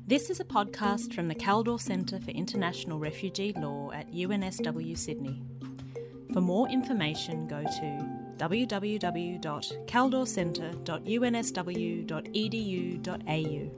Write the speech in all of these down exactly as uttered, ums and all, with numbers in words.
This is a podcast from the Kaldor Centre for International Refugee Law at U N S W Sydney. For more information, go to w w w dot kaldor centre dot u n s w dot e d u dot a u.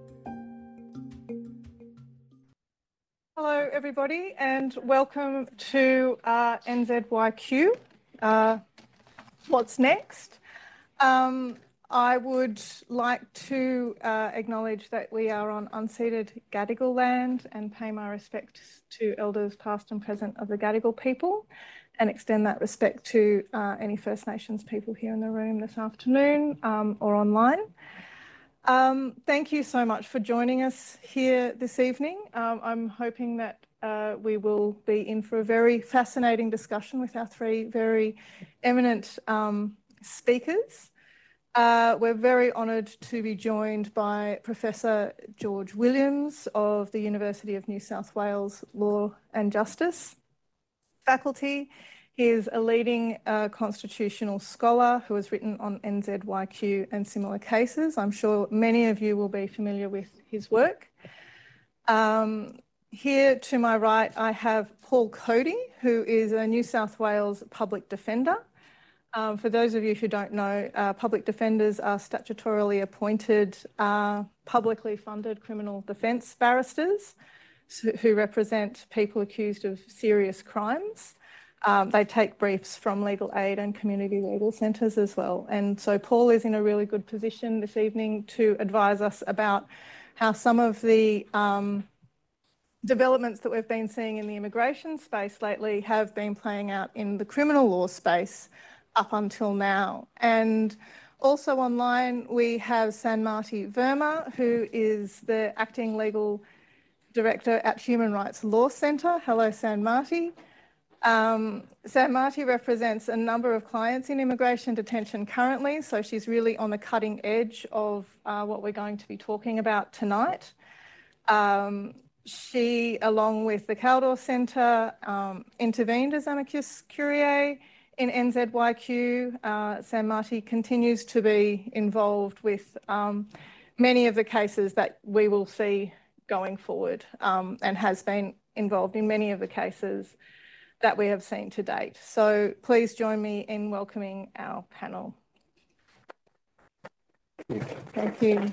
Hello everybody and welcome to uh, N Z Y Q. Uh, what's next? Um, I would like to uh, acknowledge that we are on unceded Gadigal land and pay my respects to elders past and present of the Gadigal people and extend that respect to uh, any First Nations people here in the room this afternoon um, or online. Um, thank you so much for joining us here this evening. Um, I'm hoping that uh, we will be in for a very fascinating discussion with our three very eminent um, speakers. Uh, we're very honoured to be joined by Professor George Williams of the University of New South Wales Law and Justice faculty. He is a leading uh, constitutional scholar who has written on N Z Y Q and similar cases. I'm sure many of you will be familiar with his work. Um, here to my right, I have Paul Cody, who is a New South Wales public defender. Um, for those of you who don't know, uh, public defenders are statutorily appointed, uh, publicly funded criminal defence barristers who represent people accused of serious crimes. Um, they take briefs from legal aid and community legal centres as well. And so Paul is in a really good position this evening to advise us about how some of the um, developments that we've been seeing in the immigration space lately have been playing out in the criminal law space up until now. And also online, we have Sanmati Verma, who is the Acting Legal Director at Human Rights Law Centre. Hello, Sanmati. Um, Sanmati represents a number of clients in immigration detention currently, so she's really on the cutting edge of uh, what we're going to be talking about tonight. Um, she, along with the Kaldor Centre, um, intervened as amicus curiae in N Z Y Q. Uh, Sanmati continues to be involved with um, many of the cases that we will see going forward um, and has been involved in many of the cases that we have seen to date. So please join me in welcoming our panel. Thank you.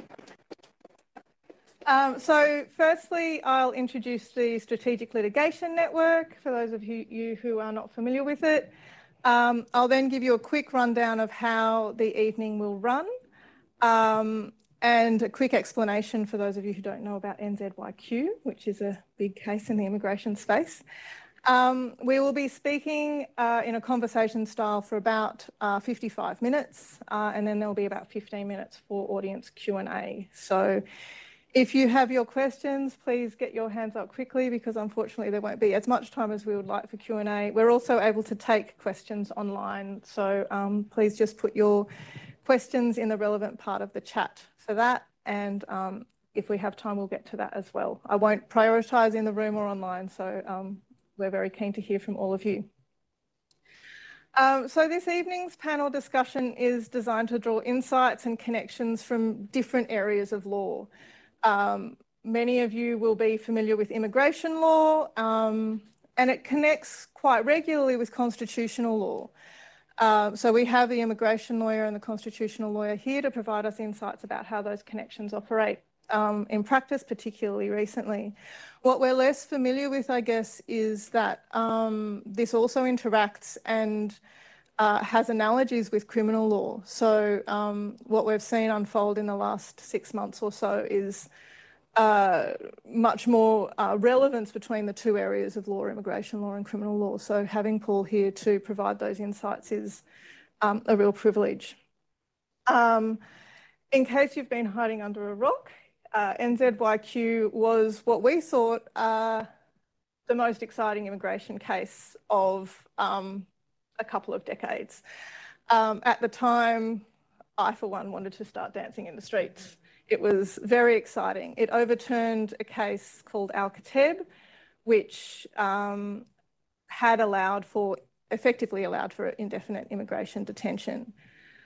Um, so firstly, I'll introduce the Strategic Litigation Network, for those of you, you who are not familiar with it. Um, I'll then give you a quick rundown of how the evening will run um, and a quick explanation for those of you who don't know about N Z Y Q, which is a big case in the immigration space. Um, we will be speaking uh, in a conversation style for about uh, fifty-five minutes uh, and then there'll be about fifteen minutes for audience Q and A. So if you have your questions, please get your hands up quickly because unfortunately there won't be as much time as we would like for Q and A. We're also able to take questions online, so um, please just put your questions in the relevant part of the chat for that, and um, if we have time we'll get to that as well. I won't prioritise in the room or online, so um, we're very keen to hear from all of you. Um, so this evening's panel discussion is designed to draw insights and connections from different areas of law. Um, many of you will be familiar with immigration law, um, and it connects quite regularly with constitutional law. Uh, so we have the immigration lawyer and the constitutional lawyer here to provide us insights about how those connections operate um, in practice, particularly recently. What we're less familiar with, I guess, is that um, this also interacts and uh, has analogies with criminal law. So um, what we've seen unfold in the last six months or so is uh, much more uh, relevance between the two areas of law, immigration law and criminal law. So having Paul here to provide those insights is um, a real privilege. Um, in case you've been hiding under a rock, uh, N Z Y Q was what we thought uh, the most exciting immigration case of um, a couple of decades. Um, at the time, I for one wanted to start dancing in the streets. It was very exciting. It overturned a case called Al-Kateb, which um, had allowed for, effectively allowed for indefinite immigration detention.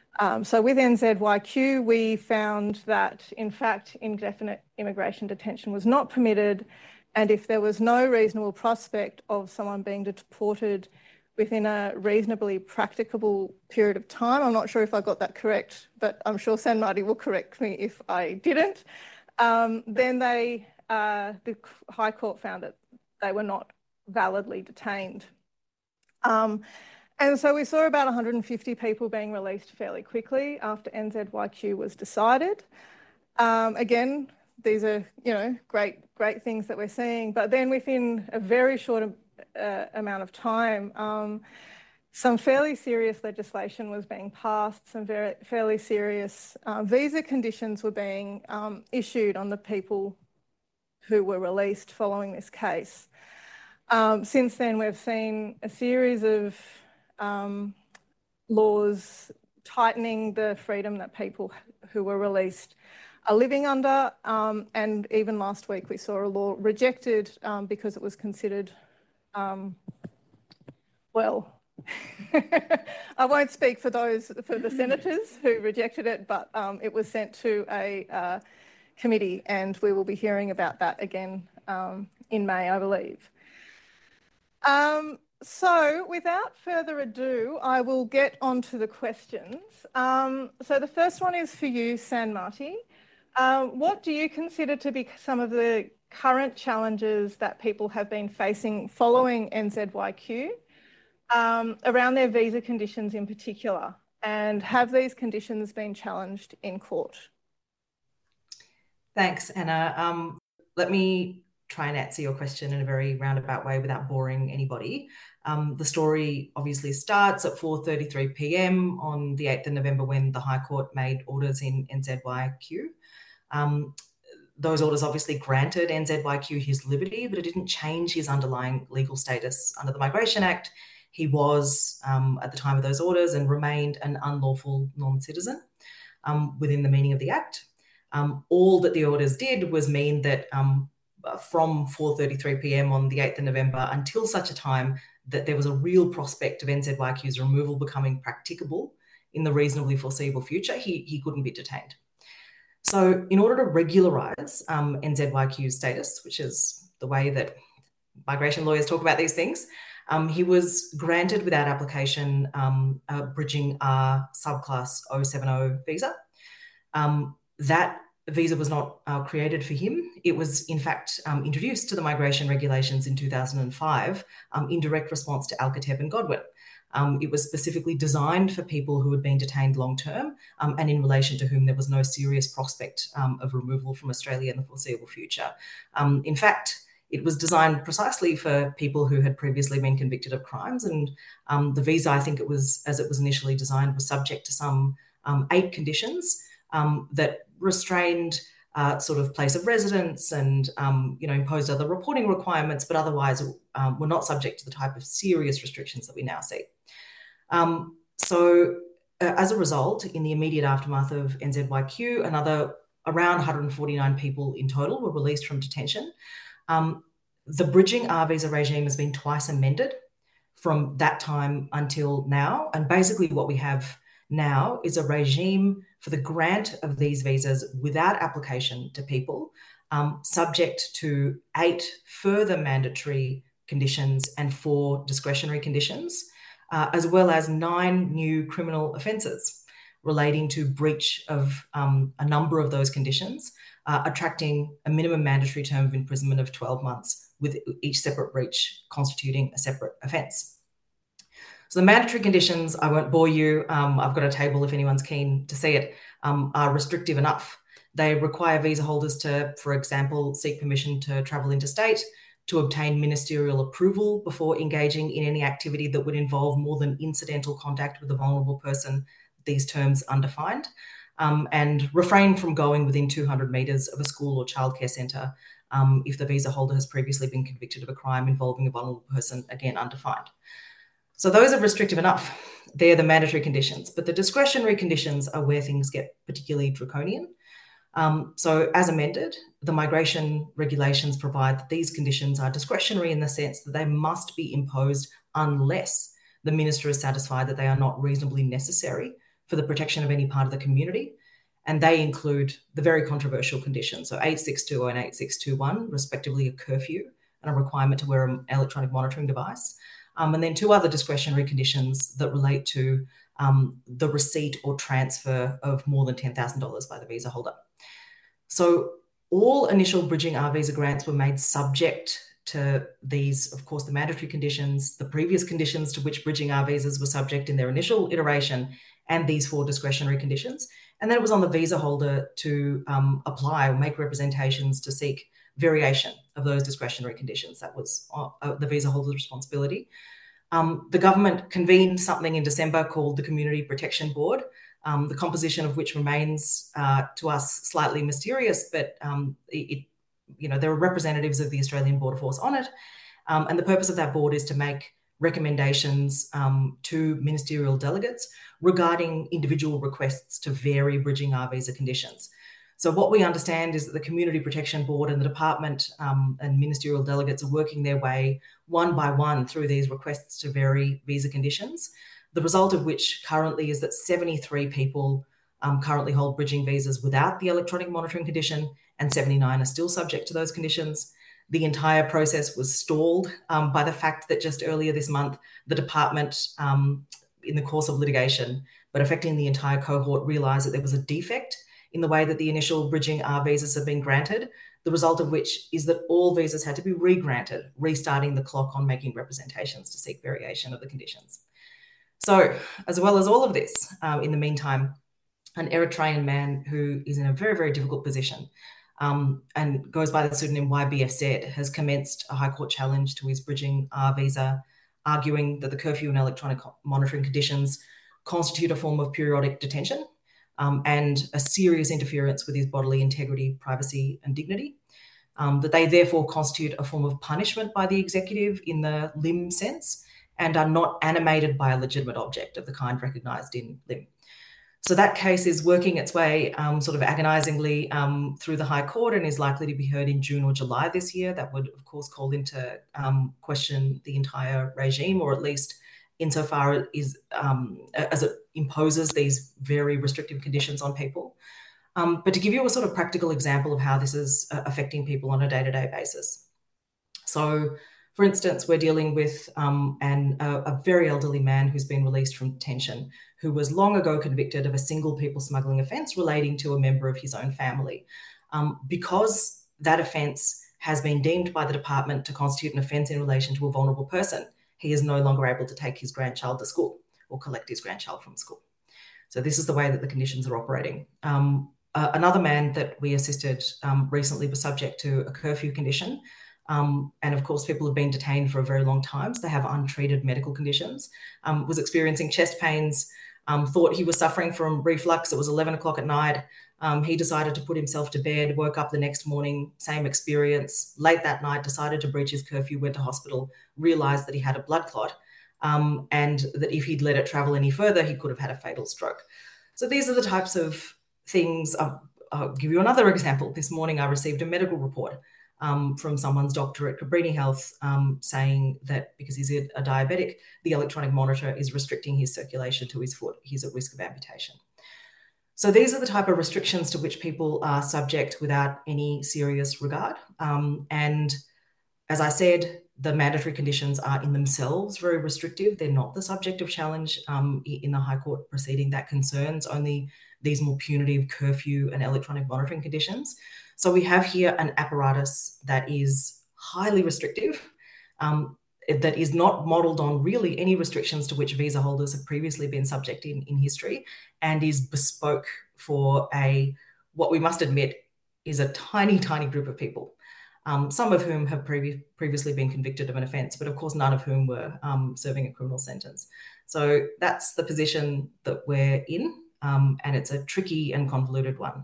Um, so with N Z Y Q, we found that, in fact, indefinite immigration detention was not permitted, and if there was no reasonable prospect of someone being deported within a reasonably practicable period of time, I'm not sure if I got that correct, but I'm sure San Martin will correct me if I didn't, um, then they, uh, the High Court found that they were not validly detained. Um, and so we saw about one hundred fifty people being released fairly quickly after N Z Y Q was decided. Um, again, these are, you know, great, great things that we're seeing. But then within a very short uh, amount of time, um, some fairly serious legislation was being passed, some very fairly serious uh, visa conditions were being um, issued on the people who were released following this case. Um, since then, we've seen a series of um, laws tightening the freedom that people who were released are living under. Um, and even last week, we saw a law rejected um, because it was considered, um, well, I won't speak for those, for the senators who rejected it, but um, it was sent to a uh, committee, and we will be hearing about that again um, in May, I believe. Um, so without further ado, I will get on to the questions. Um, so the first one is for you, San Martin. Um, what do you consider to be some of the current challenges that people have been facing following N Z Y Q um, around their visa conditions in particular? And have these conditions been challenged in court? Thanks, Anna. Um, let me try and answer your question in a very roundabout way without boring anybody. Um, the story obviously starts at four thirty-three p m on the eighth of November when the High Court made orders in N Z Y Q. Um, those orders obviously granted N Z Y Q his liberty, but it didn't change his underlying legal status under the Migration Act. He was, um, at the time of those orders, and remained an unlawful non-citizen um, within the meaning of the Act. Um, all that the orders did was mean that um, from four thirty-three p m on the eighth of November until such a time that there was a real prospect of N Z Y Q's removal becoming practicable in the reasonably foreseeable future, he, he couldn't be detained. So in order to regularise um, N Z Y Q's status, which is the way that migration lawyers talk about these things, um, he was granted without application um, a Bridging R subclass oh seven oh visa. Um, that visa was not uh, created for him. It was, in fact, um, introduced to the migration regulations in two thousand five um, in direct response to Alcatab and Godwin. Um, it was specifically designed for people who had been detained long-term um, and in relation to whom there was no serious prospect um, of removal from Australia in the foreseeable future. Um, in fact, it was designed precisely for people who had previously been convicted of crimes, and um, the visa, I think it was, as it was initially designed, was subject to some um, eight conditions um, that restrained uh, sort of place of residence and, um, you know, imposed other reporting requirements, but otherwise um, were not subject to the type of serious restrictions that we now see. Um, so uh, as a result, in the immediate aftermath of N Z Y Q, another around one hundred forty-nine people in total were released from detention. Um, the Bridging R visa regime has been twice amended from that time until now. And basically what we have now is a regime for the grant of these visas without application to people, um, subject to eight further mandatory conditions and four discretionary conditions, uh, as well as nine new criminal offences relating to breach of um, a number of those conditions, uh, attracting a minimum mandatory term of imprisonment of twelve months, with each separate breach constituting a separate offence. So the mandatory conditions, I won't bore you, um, I've got a table if anyone's keen to see it, um, are restrictive enough. They require visa holders to, for example, seek permission to travel interstate, to obtain ministerial approval before engaging in any activity that would involve more than incidental contact with a vulnerable person, these terms undefined, um, and refrain from going within two hundred metres of a school or childcare centre um, if the visa holder has previously been convicted of a crime involving a vulnerable person, again undefined. So those are restrictive enough. They're the mandatory conditions, but the discretionary conditions are where things get particularly draconian. Um, so as amended, the migration regulations provide that these conditions are discretionary in the sense that they must be imposed unless the minister is satisfied that they are not reasonably necessary for the protection of any part of the community. And they include the very controversial conditions. So eight six two zero and eight six two one, respectively, a curfew and a requirement to wear an electronic monitoring device. Um, and then two other discretionary conditions that relate to um, the receipt or transfer of more than ten thousand dollars by the visa holder. So all initial bridging R visa grants were made subject to these, of course, the mandatory conditions, the previous conditions to which bridging R visas were subject in their initial iteration, and these four discretionary conditions. And then it was on the visa holder to um, apply or make representations to seek variation of those discretionary conditions. That was uh, the visa holder's responsibility. Um, the government convened something in December called the Community Protection Board, um, the composition of which remains uh, to us slightly mysterious, but um, it, you know, there are representatives of the Australian Border Force on it. Um, and the purpose of that board is to make recommendations um, to ministerial delegates regarding individual requests to vary bridging R visa conditions. So what we understand is that the Community Protection Board and the department um, and ministerial delegates are working their way one by one through these requests to vary visa conditions, the result of which currently is that seventy-three people um, currently hold bridging visas without the electronic monitoring condition, and seventy-nine are still subject to those conditions. The entire process was stalled um, by the fact that just earlier this month, the department, um, in the course of litigation, but affecting the entire cohort, realised that there was a defect in the way that the initial bridging R visas have been granted, the result of which is that all visas had to be re-granted, restarting the clock on making representations to seek variation of the conditions. So, as well as all of this, uh, in the meantime, an Eritrean man who is in a very, very difficult position um, and goes by the pseudonym Y B F Z has commenced a High Court challenge to his bridging R visa, arguing that the curfew and electronic monitoring conditions constitute a form of periodic detention um, and a serious interference with his bodily integrity, privacy and dignity, um, that they therefore constitute a form of punishment by the executive in the L I M sense and are not animated by a legitimate object of the kind recognised in L I M. So that case is working its way um, sort of agonisingly um, through the High Court and is likely to be heard in June or July this year. That would, of course, call into um, question the entire regime, or at least insofar as, um, as it imposes these very restrictive conditions on people. Um, but to give you a sort of practical example of how this is uh, affecting people on a day-to-day basis. So, for instance, we're dealing with um, an, a, a very elderly man who's been released from detention, who was long ago convicted of a single people smuggling offence relating to a member of his own family. Um, because that offence has been deemed by the department to constitute an offence in relation to a vulnerable person, he is no longer able to take his grandchild to school or collect his grandchild from school. So this is the way that the conditions are operating. Um, uh, another man that we assisted um, recently was subject to a curfew condition. Um, and of course, people have been detained for a very long time, so they have untreated medical conditions, um, was experiencing chest pains, um, thought he was suffering from reflux. It was eleven o'clock at night. Um, he decided to put himself to bed, woke up the next morning, same experience. Late that night, decided to breach his curfew, went to hospital, realised that he had a blood clot, um, and that if he'd let it travel any further, he could have had a fatal stroke. So these are the types of things. I'll, I'll give you another example. This morning, I received a medical report Um, from someone's doctor at Cabrini Health um, saying that because he's a, a diabetic, the electronic monitor is restricting his circulation to his foot. He's at risk of amputation. So these are the type of restrictions to which people are subject without any serious regard. Um, and as I said, the mandatory conditions are in themselves very restrictive. They're not the subject of challenge um, in the High Court proceeding. That concerns only these more punitive curfew and electronic monitoring conditions. So we have here an apparatus that is highly restrictive, um, that is not modelled on really any restrictions to which visa holders have previously been subject in, in history, and is bespoke for a, what we must admit, is a tiny, tiny group of people, um, some of whom have previ- previously been convicted of an offence, but of course none of whom were um, serving a criminal sentence. So that's the position that we're in, um, and it's a tricky and convoluted one.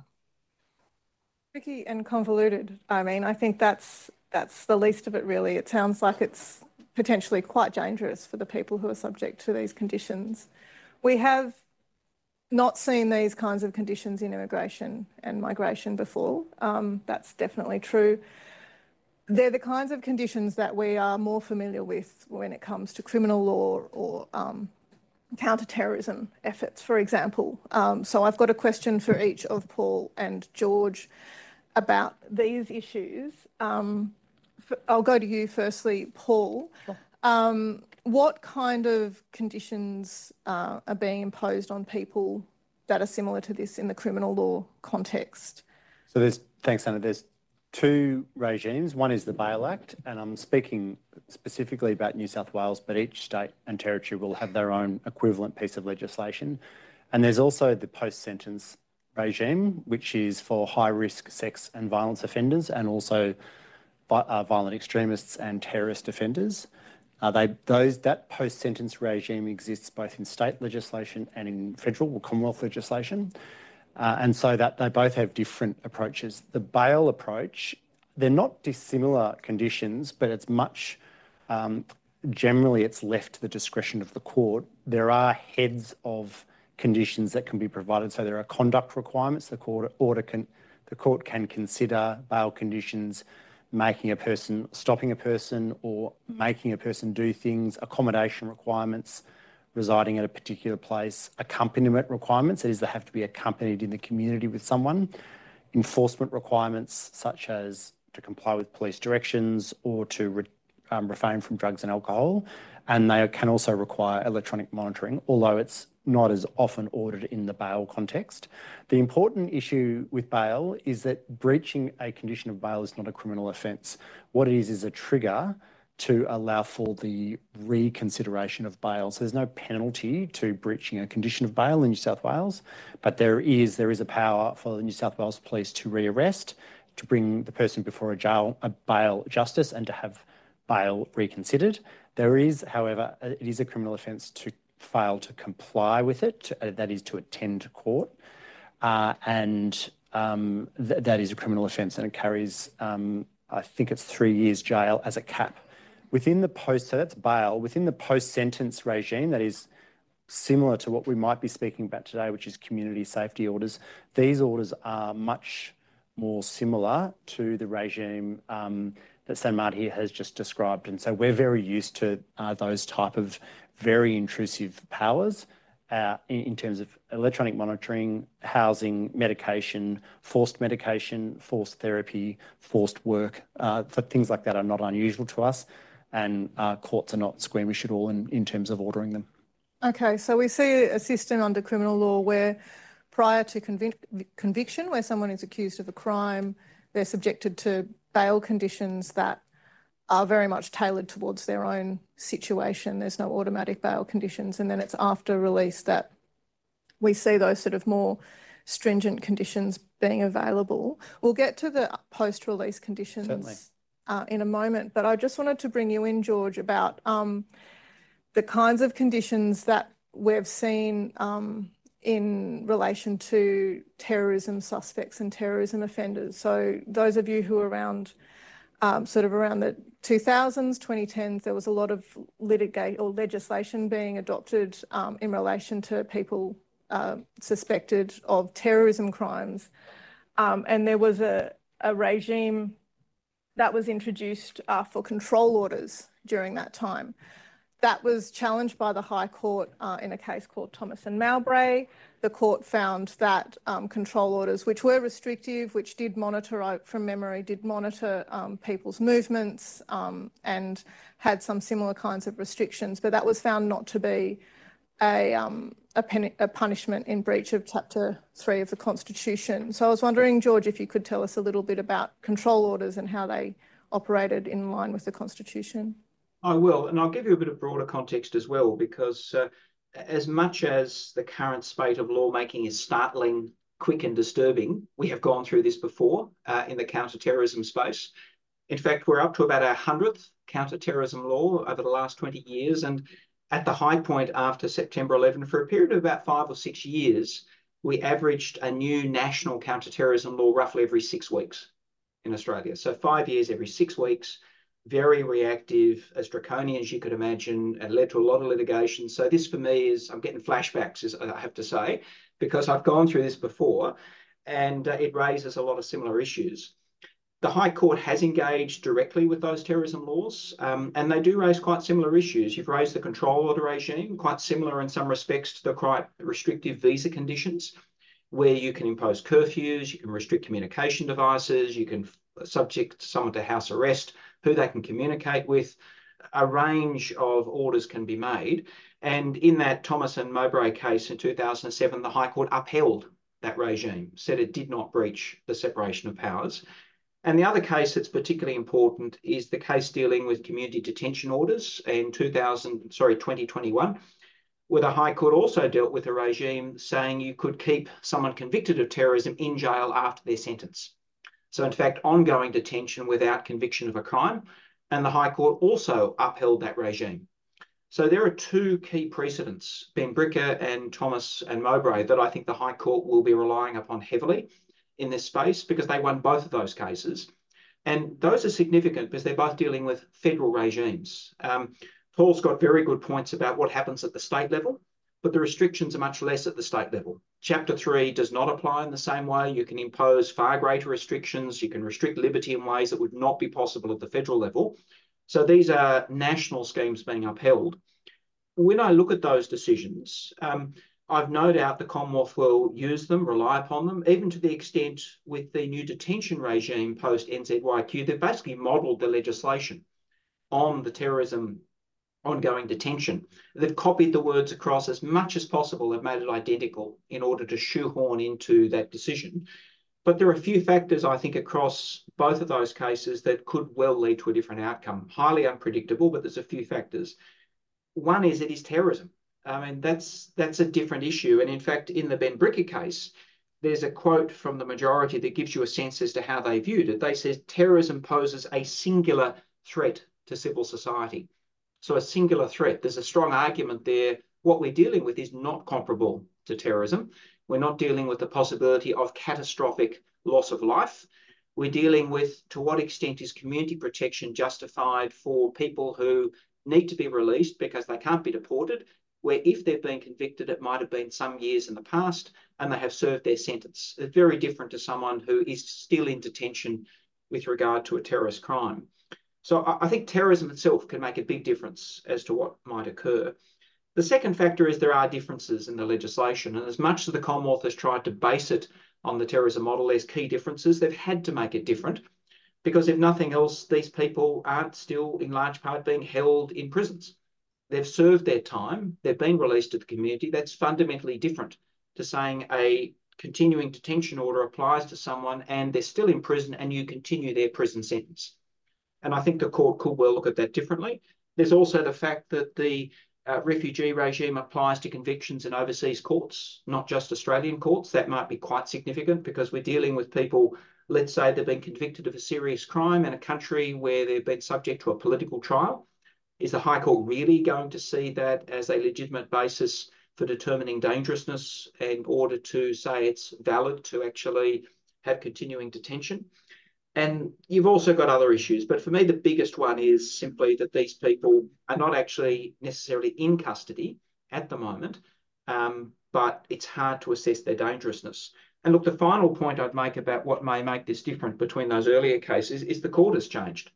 Tricky and convoluted. I mean, I think that's that's the least of it, really. It sounds like it's potentially quite dangerous for the people who are subject to these conditions. We have not seen these kinds of conditions in immigration and migration before. Um, that's definitely true. They're the kinds of conditions that we are more familiar with when it comes to criminal law or um, counterterrorism efforts, for example. Um, so I've got a question for each of Paul and George about these issues. Um, I'll go to you firstly, Paul. Sure. Um, what kind of conditions uh, are being imposed on people that are similar to this in the criminal law context? So there's, thanks Anna, there's two regimes. One is the Bail Act, and I'm speaking specifically about New South Wales, but each state and territory will have their own equivalent piece of legislation. And there's also the post-sentence regime, which is for high-risk sex and violence offenders, and also uh, violent extremists and terrorist offenders. Uh, they, those, that post-sentence regime exists both in state legislation and in federal or Commonwealth legislation. Uh, and so that they both have different approaches. The bail approach, they're not dissimilar conditions, but it's much, um, generally it's left to the discretion of the court. There are heads of conditions that can be provided. So there are conduct requirements. The court, order can, the court can consider bail conditions, making a person, stopping a person or making a person do things, accommodation requirements, residing at a particular place, accompaniment requirements, that is they have to be accompanied in the community with someone, enforcement requirements such as to comply with police directions or to re, um, refrain from drugs and alcohol, and they can also require electronic monitoring, although it's not as often ordered in the bail context. The important issue with bail is that breaching a condition of bail is not a criminal offence. What it is is a trigger to allow for the reconsideration of bail. So there's no penalty to breaching a condition of bail in New South Wales, but there is there is a power for the New South Wales Police to rearrest, to bring the person before a jail, a bail justice, and to have bail reconsidered. There is, however, it is a criminal offence to fail to comply with it, to, uh, that is to attend court, uh, and um, th that is a criminal offence, and it carries, um, I think it's three years jail as a cap. Within the post, so that's bail, within the post-sentence regime, that is similar to what we might be speaking about today, which is community safety orders. These orders are much more similar to the regime um, that Sanmar here has just described. And so we're very used to uh, those type of very intrusive powers uh, in, in terms of electronic monitoring, housing, medication, forced medication, forced therapy, forced work. Uh, things like that are not unusual to us, and uh, courts are not squeamish at all in, in terms of ordering them. Okay, so we see a system under criminal law where prior to convic conviction, where someone is accused of a crime, they're subjected to bail conditions that are very much tailored towards their own situation. There's no automatic bail conditions. And then it's after release that we see those sort of more stringent conditions being available. We'll get to the post-release conditions uh, in a moment, but I just wanted to bring you in, George, about um, the kinds of conditions that we've seen um, in relation to terrorism suspects and terrorism offenders. So those of you who are around um, sort of around the two thousands, twenty tens, there was a lot of litigate or legislation being adopted um, in relation to people uh, suspected of terrorism crimes. Um, and there was a, a regime that was introduced uh, for control orders during that time. That was challenged by the High Court uh, in a case called Thomas and Mowbray. The court found that um, control orders, which were restrictive, which did monitor, from memory, did monitor um, people's movements um, and had some similar kinds of restrictions, but that was found not to be a, um, a, pen, a punishment in breach of Chapter three of the Constitution. So I was wondering, George, if you could tell us a little bit about control orders and how they operated in line with the Constitution. I will, and I'll give you a bit of broader context as well, because uh, as much as the current spate of lawmaking is startling, quick and disturbing, we have gone through this before uh, in the counter-terrorism space. In fact, we're up to about our hundredth counter-terrorism law over the last twenty years, and at the high point after September eleventh, for a period of about five or six years, we averaged a new national counter-terrorism law roughly every six weeks in Australia. So five years every six weeks. Very reactive, as draconian as you could imagine. It led to a lot of litigation. So this for me is, I'm getting flashbacks, as I have to say, because I've gone through this before, and uh, it raises a lot of similar issues. The High Court has engaged directly with those terrorism laws, um, and they do raise quite similar issues. You've raised the control order regime, quite similar in some respects to the quite restrictive visa conditions, where you can impose curfews, you can restrict communication devices, you can subject someone to house arrest, who they can communicate with. A range of orders can be made. And in that Thomas and Mowbray case in two thousand seven, the High Court upheld that regime, said it did not breach the separation of powers. And the other case that's particularly important is the case dealing with community detention orders in two thousand, sorry, twenty twenty-one, where the High Court also dealt with a regime saying you could keep someone convicted of terrorism in jail after their sentence. So in fact, ongoing detention without conviction of a crime. And the High Court also upheld that regime. So there are two key precedents, Benbrika and Thomas and Mowbray, that I think the High Court will be relying upon heavily in this space, because they won both of those cases. And those are significant because they're both dealing with federal regimes. Um, Paul's got very good points about what happens at the state level, but the restrictions are much less at the state level. Chapter three does not apply in the same way. You can impose far greater restrictions. You can restrict liberty in ways that would not be possible at the federal level. So these are national schemes being upheld. When I look at those decisions, um, I've no doubt the Commonwealth will use them, rely upon them, even to the extent with the new detention regime post N Z Y Q, they've basically modelled the legislation on the terrorism ongoing detention. They've copied the words across as much as possible. They've made it identical in order to shoehorn into that decision. But there are a few factors, I think, across both of those cases that could well lead to a different outcome. Highly unpredictable, but there's a few factors. One is it is terrorism. I mean, that's that's a different issue. And in fact, in the Benbrika case, there's a quote from the majority that gives you a sense as to how they viewed it. They said terrorism poses a singular threat to civil society. So a singular threat. There's a strong argument there. What we're dealing with is not comparable to terrorism. We're not dealing with the possibility of catastrophic loss of life. We're dealing with to what extent is community protection justified for people who need to be released because they can't be deported, where if they've been convicted, it might have been some years in the past and they have served their sentence. It's very different to someone who is still in detention with regard to a terrorist crime. So I think terrorism itself can make a big difference as to what might occur. The second factor is there are differences in the legislation, and as much as the Commonwealth has tried to base it on the terrorism model, there's key differences. They've had to make it different because if nothing else, these people aren't still in large part being held in prisons. They've served their time, they've been released to the community. That's fundamentally different to saying a continuing detention order applies to someone and they're still in prison and you continue their prison sentence. And I think the court could well look at that differently. There's also the fact that the uh, refugee regime applies to convictions in overseas courts, not just Australian courts. That might be quite significant because we're dealing with people, let's say they've been convicted of a serious crime in a country where they've been subject to a political trial. Is the High Court really going to see that as a legitimate basis for determining dangerousness in order to say it's valid to actually have continuing detention? And you've also got other issues. But for me, the biggest one is simply that these people are not actually necessarily in custody at the moment, um, but it's hard to assess their dangerousness. And look, the final point I'd make about what may make this different between those earlier cases is the court has changed.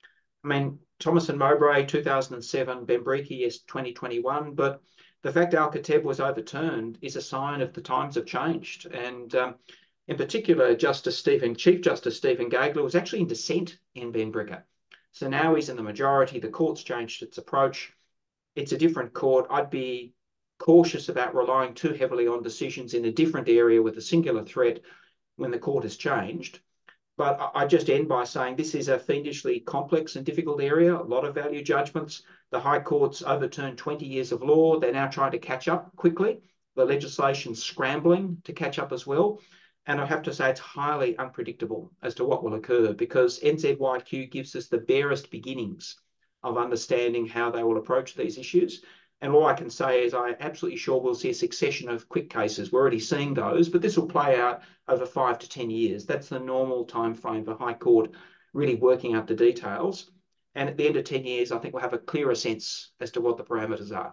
I mean, Thomas and Mowbray, two thousand seven, Benbrika, yes, twenty twenty-one, but the fact Al-Kateb was overturned is a sign of the times have changed. And um, in particular, Justice Stephen, Chief Justice Stephen Gageler was actually in dissent in Benbrika. So now he's in the majority. The court's changed its approach. It's a different court. I'd be cautious about relying too heavily on decisions in a different area with a singular threat when the court has changed. But I just end by saying this is a fiendishly complex and difficult area, a lot of value judgments. The High Court's overturned twenty years of law. They're now trying to catch up quickly. The legislation's scrambling to catch up as well. And I have to say it's highly unpredictable as to what will occur because N Z Y Q gives us the barest beginnings of understanding how they will approach these issues. And all I can say is I'm absolutely sure we'll see a succession of quick cases. We're already seeing those, but this will play out over five to ten years. That's the normal time frame for High Court really working out the details. And at the end of ten years, I think we'll have a clearer sense as to what the parameters are.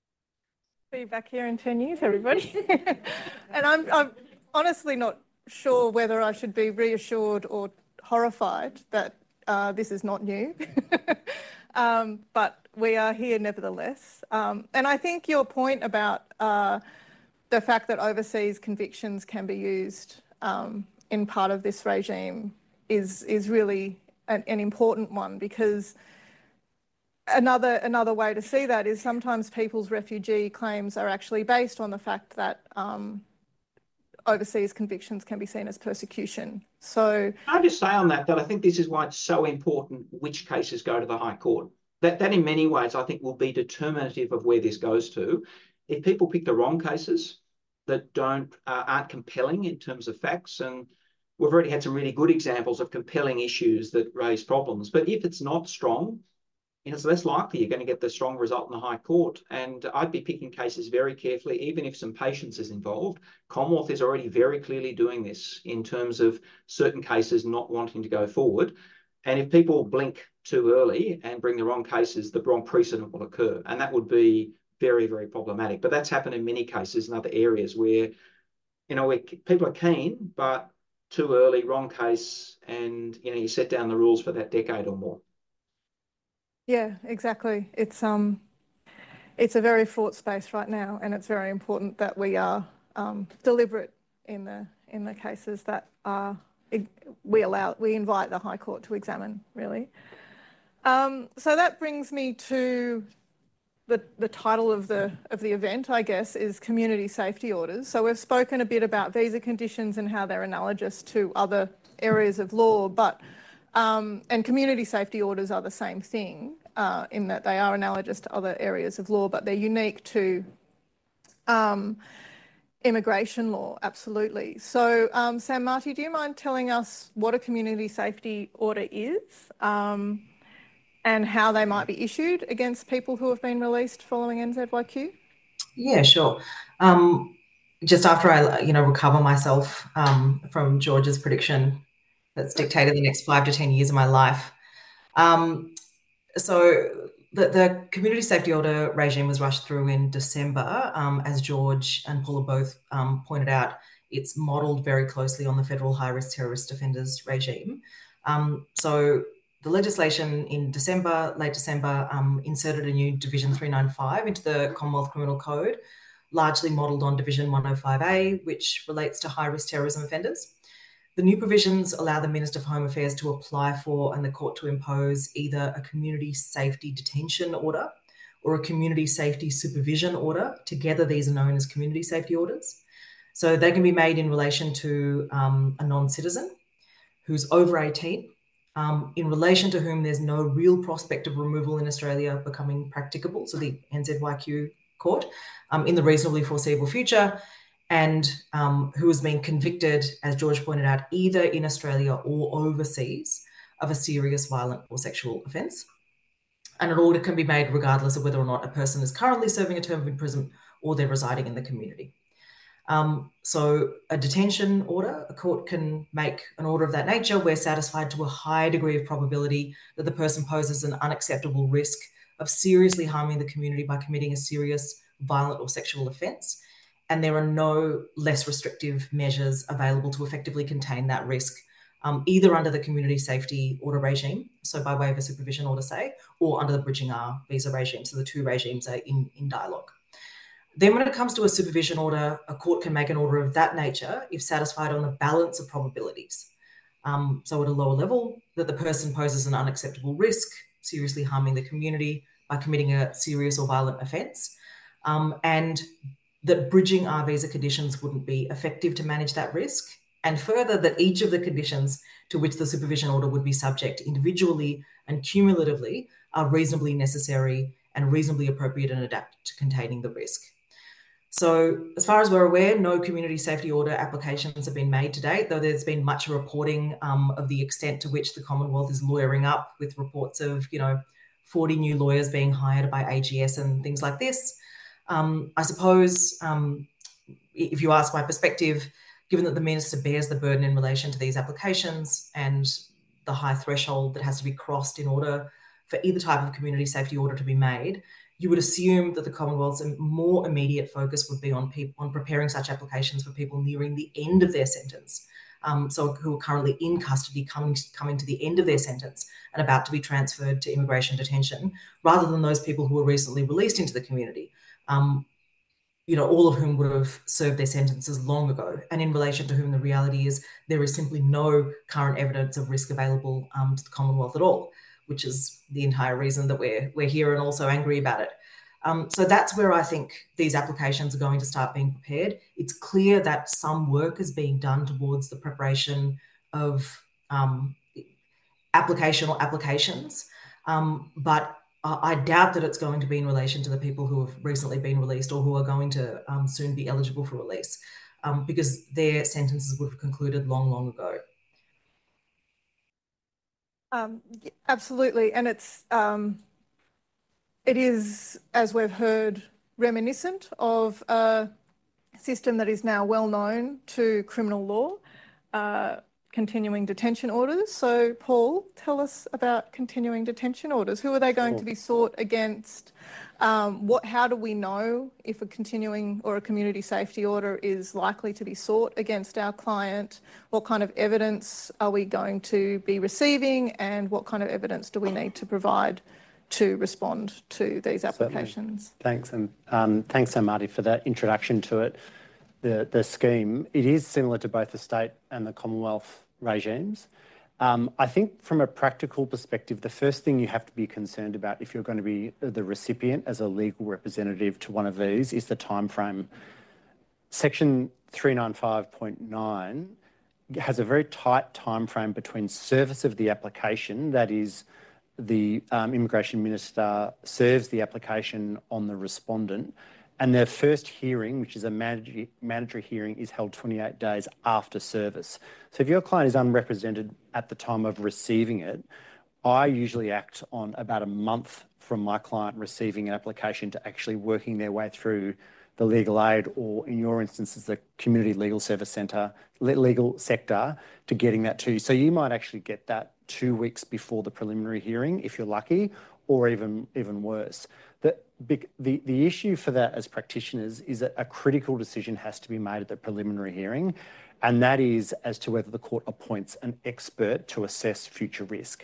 Be back here in ten years, everybody. And I'm, I'm honestly not sure whether I should be reassured or horrified that uh, this is not new, um, but we are here nevertheless. Um, and I think your point about uh, the fact that overseas convictions can be used um, in part of this regime is is really an, an important one, because another another way to see that is sometimes people's refugee claims are actually based on the fact that um, overseas convictions can be seen as persecution. So I'll just say on that that I think this is why it's so important which cases go to the High Court. That that in many ways I think will be determinative of where this goes to. If people pick the wrong cases that don't uh, aren't compelling in terms of facts, and we've already had some really good examples of compelling issues that raise problems. But if it's not strong, it's less likely you're going to get the strong result in the High Court. And I'd be picking cases very carefully, even if some patience is involved. Commonwealth is already very clearly doing this in terms of certain cases not wanting to go forward. And if people blink too early and bring the wrong cases, the wrong precedent will occur. And that would be very, very problematic. But that's happened in many cases in other areas where, you know, where people are keen, but too early, wrong case, and, you know, you set down the rules for that decade or more. yeah, exactly. It's um, it's a very fraught space right now, and it's very important that we are um, deliberate in the in the cases that are we allow we invite the High Court to examine. Really. Um, so that brings me to the the title of the of the event, I guess, is Community Safety Orders. So we've spoken a bit about visa conditions and how they're analogous to other areas of law, but Um, and community safety orders are the same thing uh, in that they are analogous to other areas of law, but they're unique to um, immigration law, absolutely. So, um, Sam Marty, do you mind telling us what a community safety order is um, and how they might be issued against people who have been released following N Z Y Q? Yeah, sure. Um, just after I, you know, recover myself um, from George's prediction that's dictated the next five to ten years of my life. Um, so the, the community safety order regime was rushed through in December. Um, as George and Paula both um, pointed out, it's modelled very closely on the federal high-risk terrorist offenders regime. Um, so the legislation in December, late December, um, inserted a new Division three ninety-five into the Commonwealth Criminal Code, largely modelled on Division one oh five A, which relates to high-risk terrorism offenders. The new provisions allow the Minister for Home Affairs to apply for and the court to impose either a community safety detention order or a community safety supervision order. Together, these are known as community safety orders. So they can be made in relation to um, a non-citizen who's over eighteen, um, in relation to whom there's no real prospect of removal in Australia becoming practicable, so the N Z Y Q court, um, in the reasonably foreseeable future, and um, who has been convicted, as George pointed out, either in Australia or overseas of a serious violent or sexual offence. And an order can be made regardless of whether or not a person is currently serving a term of imprisonment or they're residing in the community. Um, so a detention order, a court can make an order of that nature where satisfied to a high degree of probability that the person poses an unacceptable risk of seriously harming the community by committing a serious violent or sexual offence. And there are no less restrictive measures available to effectively contain that risk, um, either under the community safety order regime, so by way of a supervision order, say, or under the Bridging R visa regime. So the two regimes are in, in dialogue. Then when it comes to a supervision order, a court can make an order of that nature if satisfied on the balance of probabilities. Um, so at a lower level, that the person poses an unacceptable risk, seriously harming the community by committing a serious or violent offence, um, and that bridging our visa conditions wouldn't be effective to manage that risk, and further that each of the conditions to which the supervision order would be subject individually and cumulatively are reasonably necessary and reasonably appropriate and adapt to containing the risk. So as far as we're aware, no community safety order applications have been made to date, though there's been much reporting um, of the extent to which the Commonwealth is lawyering up, with reports of, you know, forty new lawyers being hired by A G S and things like this. Um, I suppose, um, if you ask my perspective, given that the Minister bears the burden in relation to these applications and the high threshold that has to be crossed in order for either type of community safety order to be made, you would assume that the Commonwealth's more immediate focus would be on people on preparing such applications for people nearing the end of their sentence, um, so who are currently in custody, coming to, coming to the end of their sentence and about to be transferred to immigration detention, rather than those people who were recently released into the community, um, you know, all of whom would have served their sentences long ago, and in relation to whom the reality is there is simply no current evidence of risk available um, to the Commonwealth at all, which is the entire reason that we're, we're here and also angry about it. Um, so that's where I think these applications are going to start being prepared. It's clear that some work is being done towards the preparation of um, application or applications, um, but I doubt that it's going to be in relation to the people who have recently been released or who are going to um, soon be eligible for release, um, because their sentences would have concluded long, long ago. Um, absolutely, and it's um, it is, as we've heard, reminiscent of a system that is now well known to criminal law, uh, continuing detention orders. So, Paul, tell us about continuing detention orders. Who are they going Sure. to be sought against? Um, what? How do we know if a continuing or a community safety order is likely to be sought against our client? What kind of evidence are we going to be receiving, and what kind of evidence do we need to provide to respond to these applications? Certainly. Thanks, and um, thanks, so Marty, for that introduction to it. The, the scheme, it is similar to both the state and the Commonwealth regimes. Um, I think from a practical perspective, the first thing you have to be concerned about if you're going to be the recipient as a legal representative to one of these is the time frame. Section three ninety-five point nine has a very tight time frame between service of the application, that is, the um, Immigration Minister serves the application on the respondent, and their first hearing, which is a mandatory, mandatory hearing, is held twenty-eight days after service. So if your client is unrepresented at the time of receiving it, I usually act on about a month from my client receiving an application to actually working their way through the legal aid, or in your instance, it's the Community Legal Service Centre, legal sector, to getting that to you. So you might actually get that two weeks before the preliminary hearing, if you're lucky, or even, even worse. The, the, the issue for that as practitioners is that a critical decision has to be made at the preliminary hearing, and that is as to whether the court appoints an expert to assess future risk.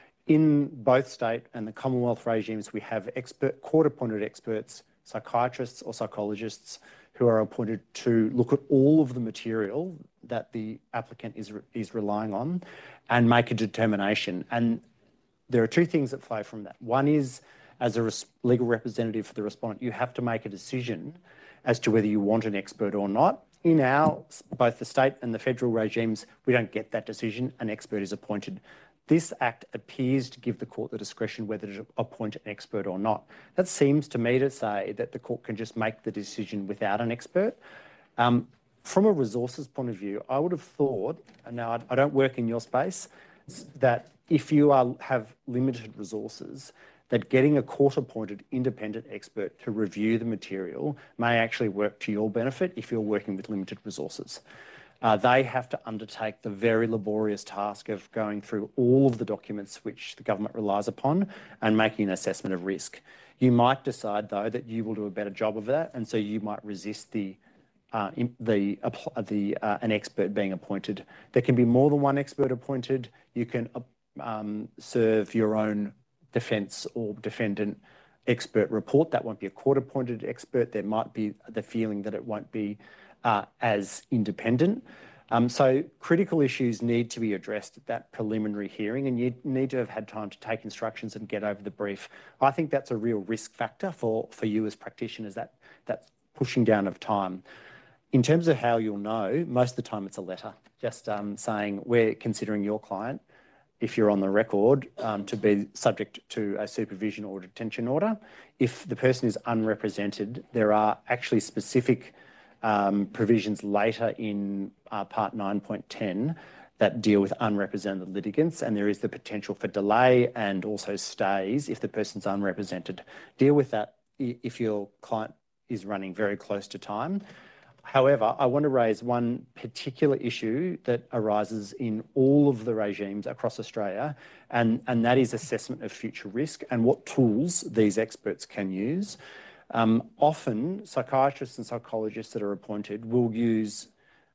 In both state and the Commonwealth regimes, we have expert, court-appointed experts, psychiatrists or psychologists, who are appointed to look at all of the material that the applicant is, is relying on and make a determination. And there are two things that flow from that. One is, as a legal representative for the respondent, you have to make a decision as to whether you want an expert or not. In our, both the state and the federal regimes, we don't get that decision. An expert is appointed. This Act appears to give the court the discretion whether to appoint an expert or not. That seems to me to say that the court can just make the decision without an expert. Um, from a resources point of view, I would have thought, and now I, I don't work in your space, that if you are, have limited resources, that getting a court-appointed independent expert to review the material may actually work to your benefit if you're working with limited resources. Uh, they have to undertake the very laborious task of going through all of the documents which the government relies upon and making an assessment of risk. You might decide, though, that you will do a better job of that, and so you might resist the uh, the the uh, an expert being appointed. There can be more than one expert appointed. You can um, serve your own defence or defendant expert report. That won't be a court-appointed expert. There might be the feeling that it won't be uh, as independent. Um, so critical issues need to be addressed at that preliminary hearing, and you need to have had time to take instructions and get over the brief. I think that's a real risk factor for, for you as practitioners, that, that pushing down of time. In terms of how you'll know, most of the time it's a letter, just um, saying we're considering your client, if you're on the record, um, to be subject to a supervision or detention order. If the person is unrepresented, there are actually specific um, provisions later in uh, Part nine point ten that deal with unrepresented litigants, and there is the potential for delay and also stays if the person's unrepresented. Deal with that if your client is running very close to time. However, I want to raise one particular issue that arises in all of the regimes across Australia, and, and that is assessment of future risk and what tools these experts can use. Um, often, psychiatrists and psychologists that are appointed will use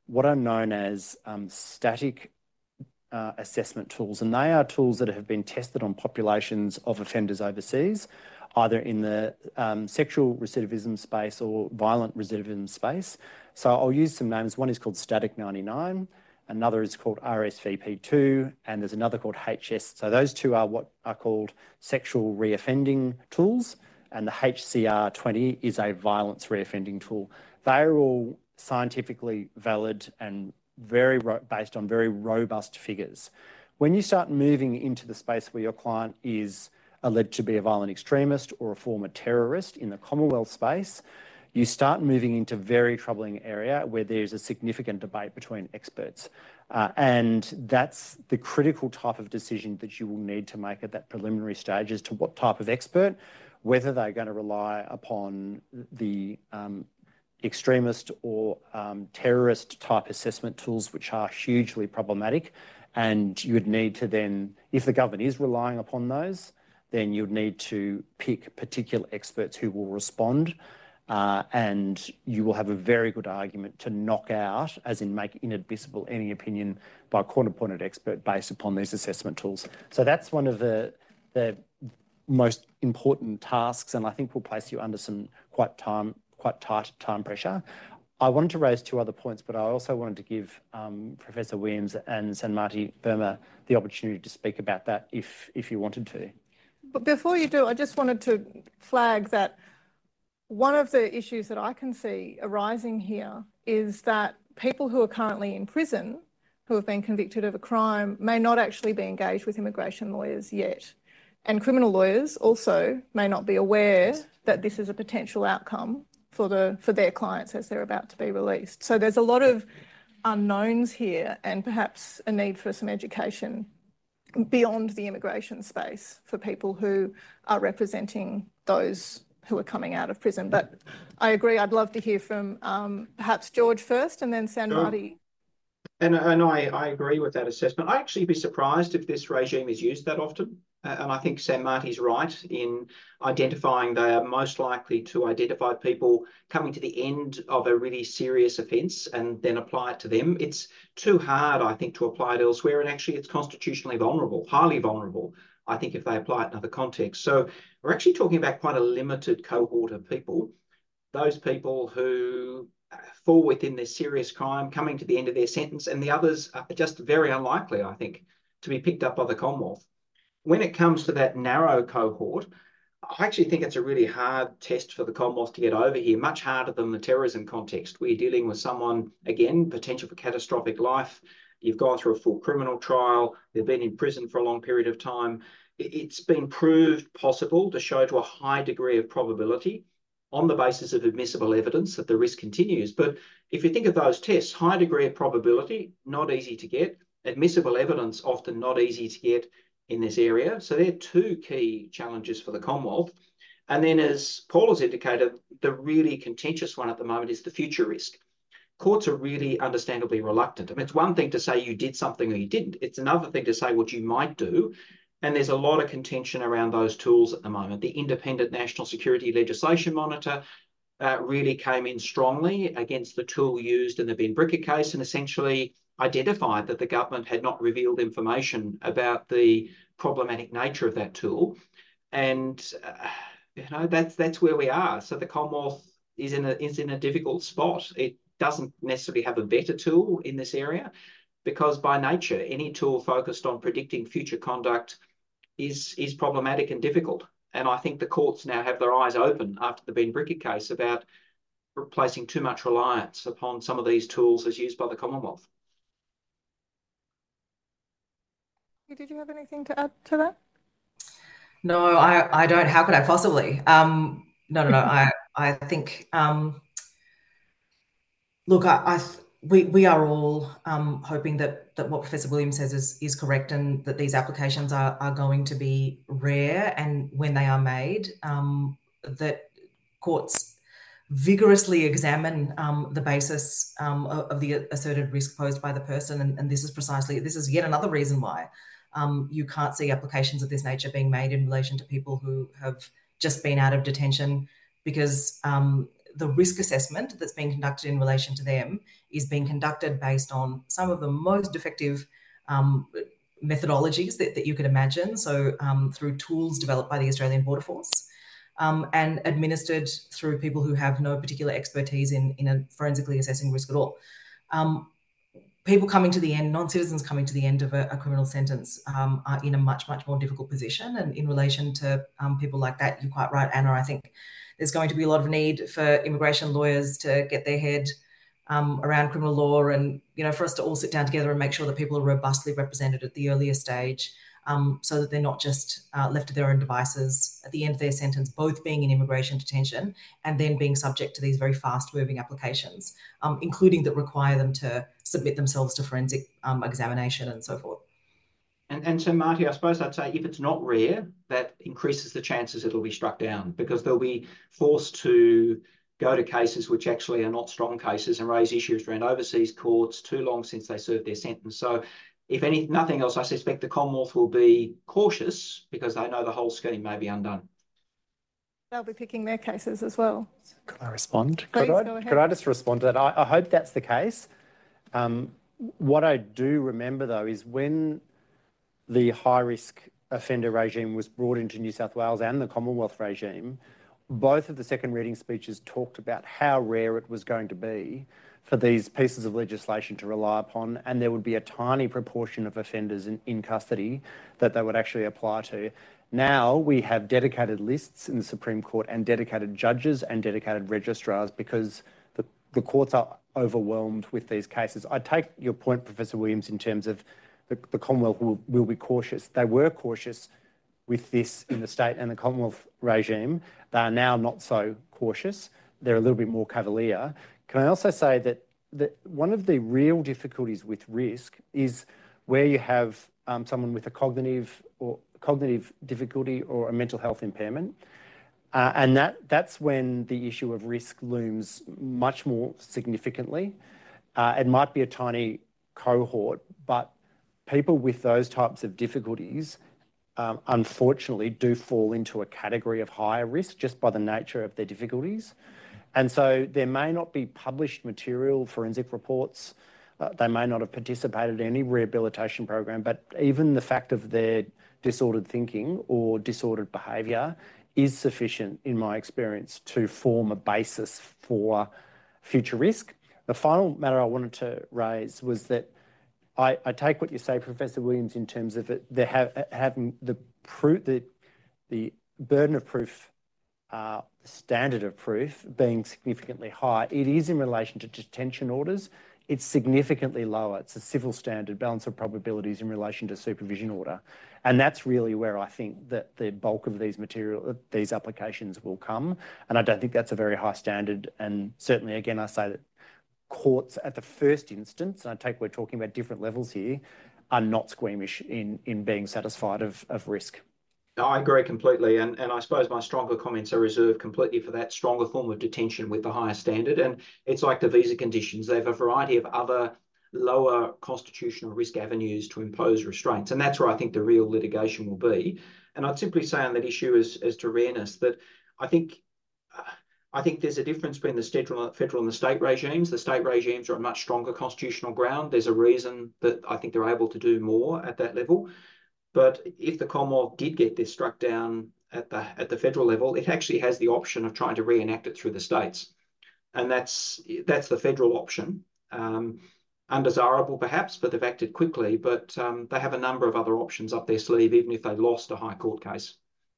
what are known as um, static uh, assessment tools, and they are tools that have been tested on populations of offenders overseas, either in the um, sexual recidivism space or violent recidivism space. So I'll use some names. One is called Static ninety-nine, another is called R S V P two, and there's another called H S. So those two are what are called sexual reoffending tools, and the H C R twenty is a violence reoffending tool. They are all scientifically valid and very based on very robust figures. When you start moving into the space where your client is alleged to be a violent extremist or a former terrorist in the Commonwealth space, you start moving into very troubling area where there's a significant debate between experts. Uh, and that's the critical type of decision that you will need to make at that preliminary stage as to what type of expert, whether they're going to rely upon the um, extremist or um, terrorist type assessment tools, which are hugely problematic. And you would need to then, if the government is relying upon those, then you'd need to pick particular experts who will respond, uh, and you will have a very good argument to knock out, as in make inadmissible, any opinion by a court-appointed expert based upon these assessment tools. So that's one of the, the most important tasks, and I think will place you under some quite time, quite tight time pressure. I wanted to raise two other points, but I also wanted to give um, Professor Williams and Sanmati Verma the opportunity to speak about that if, if you wanted to. But before you do, I just wanted to flag that one of the issues that I can see arising here is that people who are currently in prison, who have been convicted of a crime, may not actually be engaged with immigration lawyers yet. And criminal lawyers also may not be aware that this is a potential outcome for the for their clients as they're about to be released. So there's a lot of unknowns here, and perhaps a need for some education beyond the immigration space for people who are representing those who are coming out of prison. But I agree, I'd love to hear from um, perhaps George first and then Sanmati. Sure. And, and I, I agree with that assessment. I'd actually be surprised if this regime is used that often. Uh, and I think Sanmati's right in identifying they are most likely to identify people coming to the end of a really serious offence and then apply it to them. It's too hard, I think, to apply it elsewhere. And actually, it's constitutionally vulnerable, highly vulnerable, I think, if they apply it in other contexts. So we're actually talking about quite a limited cohort of people, those people who fall within this serious crime, coming to the end of their sentence, and the others are just very unlikely, I think, to be picked up by the Commonwealth. When it comes to that narrow cohort, I actually think it's a really hard test for the Commonwealth to get over here, much harder than the terrorism context. We're dealing with someone, again, potential for catastrophic life. You've gone through a full criminal trial. They've been in prison for a long period of time. It's been proved possible to show to a high degree of probability on the basis of admissible evidence that the risk continues. But if you think of those tests, high degree of probability, not easy to get. Admissible evidence, often not easy to get in this area. So they're two key challenges for the Commonwealth. And then, as Paul has indicated, the really contentious one at the moment is the future risk. Courts are really understandably reluctant. I mean, it's one thing to say you did something or you didn't. It's another thing to say what you might do. And there's a lot of contention around those tools at the moment. The Independent National Security Legislation Monitor uh, really came in strongly against the tool used in the Benbrika case and essentially identified that the government had not revealed information about the problematic nature of that tool. And, uh, you know, that's, that's where we are. So the Commonwealth is in, a, is in a difficult spot. It doesn't necessarily have a better tool in this area because by nature, any tool focused on predicting future conduct is, is problematic and difficult. And I think the courts now have their eyes open after the Benbrika case about placing too much reliance upon some of these tools as used by the Commonwealth. Did you have anything to add to that? No, I, I don't. How could I possibly? Um, no, no, no. I, I think, um, look, I, I we, we are all um, hoping that, that what Professor Williams says is, is correct and that these applications are, are going to be rare, and when they are made, um, that courts vigorously examine um, the basis um, of, of the asserted risk posed by the person. And, and this is precisely, this is yet another reason why um, you can't see applications of this nature being made in relation to people who have just been out of detention, because um, the risk assessment that's being conducted in relation to them is being conducted based on some of the most effective um, methodologies that, that you could imagine. So um, through tools developed by the Australian Border Force um, and administered through people who have no particular expertise in, in a forensically assessing risk at all. Um, people coming to the end, non-citizens coming to the end of a, a criminal sentence um, are in a much, much more difficult position. And in relation to um, people like that, you're quite right, Anna, I think there's going to be a lot of need for immigration lawyers to get their head um, around criminal law and, you know, for us to all sit down together and make sure that people are robustly represented at the earlier stage um, so that they're not just uh, left to their own devices at the end of their sentence, both being in immigration detention and then being subject to these very fast-moving applications, um, including that require them to submit themselves to forensic um, examination and so forth. And, and so, Marty, I suppose I'd say if it's not rare, that increases the chances it'll be struck down because they'll be forced to go to cases which actually are not strong cases and raise issues around overseas courts too long since they served their sentence. So if any, nothing else, I suspect the Commonwealth will be cautious because they know the whole scheme may be undone. They'll be picking their cases as well. Could I respond? Please, could, I, go ahead. could I just respond to that? I, I hope that's the case. Um, what I do remember, though, is when the high-risk offender regime was brought into New South Wales and the Commonwealth regime, both of the second reading speeches talked about how rare it was going to be for these pieces of legislation to rely upon, and there would be a tiny proportion of offenders in, in custody that they would actually apply to. Now we have dedicated lists in the Supreme Court and dedicated judges and dedicated registrars because the, the courts are overwhelmed with these cases. I take your point, Professor Williams, in terms of the, the Commonwealth will, will be cautious. They were cautious with this in the state and the Commonwealth regime. They are now not so cautious. They're a little bit more cavalier. Can I also say that, that one of the real difficulties with risk is where you have um, someone with a cognitive or cognitive difficulty or a mental health impairment. Uh, and that, that's when the issue of risk looms much more significantly. Uh, it might be a tiny cohort, but people with those types of difficulties um, unfortunately do fall into a category of higher risk just by the nature of their difficulties. And so there may not be published material, forensic reports, uh, they may not have participated in any rehabilitation program, but even the fact of their disordered thinking or disordered behaviour is sufficient, in my experience, to form a basis for future risk. The final matter I wanted to raise was that I, I take what you say, Professor Williams, in terms of it, they have, having the, proof, the, the burden of proof, uh, standard of proof being significantly high. It is in relation to detention orders. It's significantly lower. It's a civil standard balance of probabilities in relation to supervision order. And that's really where I think that the bulk of these material, these applications will come. And I don't think that's a very high standard. And certainly, again, I say that courts at the first instance, and I take we're talking about different levels here, are not squeamish in, in being satisfied of, of risk. I agree completely. And, and I suppose my stronger comments are reserved completely for that stronger form of detention with the higher standard. And it's like the visa conditions. They have a variety of other lower constitutional risk avenues to impose restraints. And that's where I think the real litigation will be. And I'd simply say on that issue as, as to rareness that I think uh, I think there's a difference between the federal, federal and the state regimes. The state regimes are on much stronger constitutional ground. There's a reason that I think they're able to do more at that level. But if the Commonwealth did get this struck down at the at the federal level, it actually has the option of trying to reenact it through the states. And that's that's the federal option. Um, undesirable perhaps, but they've acted quickly. But um, they have a number of other options up their sleeve, even if they lost a High Court case.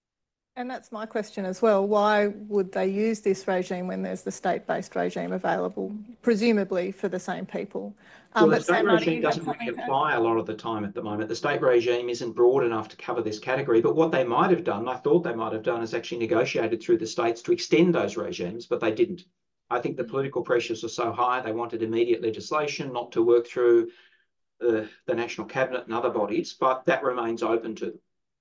And that's my question as well. Why would they use this regime when there's the state-based regime available, presumably for the same people? Um, well, the state regime doesn't really apply a lot of the time at the moment. The state regime isn't broad enough to cover this category. But what they might have done, I thought they might have done, is actually negotiated through the states to extend those regimes, but they didn't. I think the political pressures were so high, they wanted immediate legislation, not to work through uh, the National Cabinet and other bodies, but that remains open to them.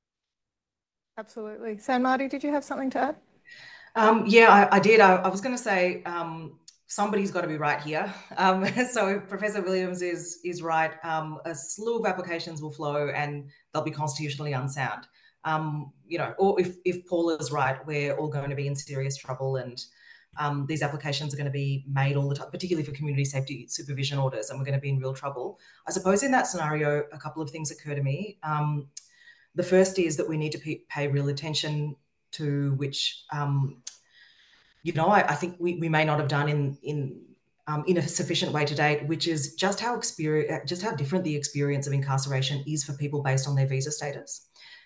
Absolutely. So, Marty, did you have something to add? Um, yeah, I, I did. I, I was going to say um, somebody's got to be right here. Um, so Professor Williams is is right. Um, a slew of applications will flow and they'll be constitutionally unsound. Um, you know, or if, if Paul is right, we're all going to be in serious trouble and um, these applications are going to be made all the time, particularly for community safety supervision orders, and we're going to be in real trouble. I suppose in that scenario, a couple of things occur to me. Um, the first is that we need to pay, pay real attention to which, um, you know, I, I think we, we may not have done in in um, in a sufficient way to date, which is just how experience, just how different the experience of incarceration is for people based on their visa status.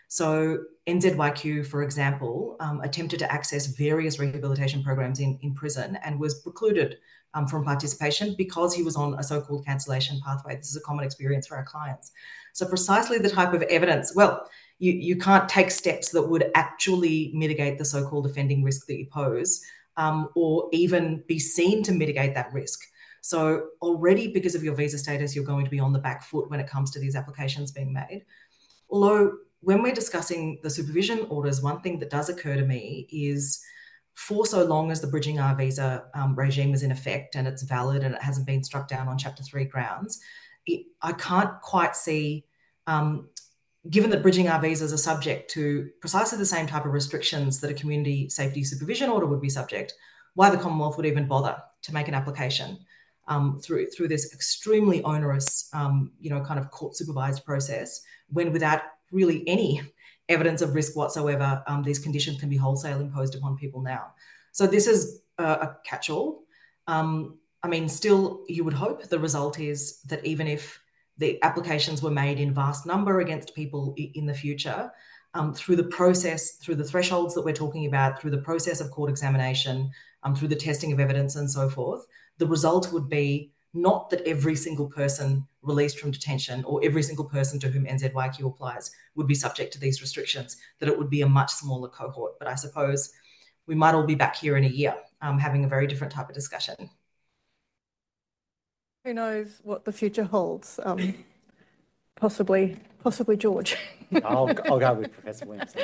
So N Z Y Q, for example, um, attempted to access various rehabilitation programs in, in prison and was precluded um, from participation because he was on a so-called cancellation pathway. This is a common experience for our clients. So precisely the type of evidence, well, you, you can't take steps that would actually mitigate the so-called offending risk that you pose, um, or even be seen to mitigate that risk. So already because of your visa status, you're going to be on the back foot when it comes to these applications being made. Although when we're discussing the supervision orders, one thing that does occur to me is for so long as the Bridging R visa um, regime is in effect and it's valid and it hasn't been struck down on Chapter three grounds, it, I can't quite see, um, given that Bridging R visas are subject to precisely the same type of restrictions that a community safety supervision order would be subject, why the Commonwealth would even bother to make an application um, through, through this extremely onerous, um, you know, kind of court-supervised process, when without really any evidence of risk whatsoever, um, these conditions can be wholesale imposed upon people now. So this is a, a catch-all. Um, I mean, still, you would hope the result is that even if the applications were made in vast number against people in the future, um, through the process, through the thresholds that we're talking about, through the process of court examination, um, through the testing of evidence and so forth, the result would be not that every single person released from detention or every single person to whom N Z Y Q applies would be subject to these restrictions, that it would be a much smaller cohort. But I suppose we might all be back here in a year um, having a very different type of discussion. Who knows what the future holds? Um, possibly, possibly George. I'll, I'll go with Professor Williams.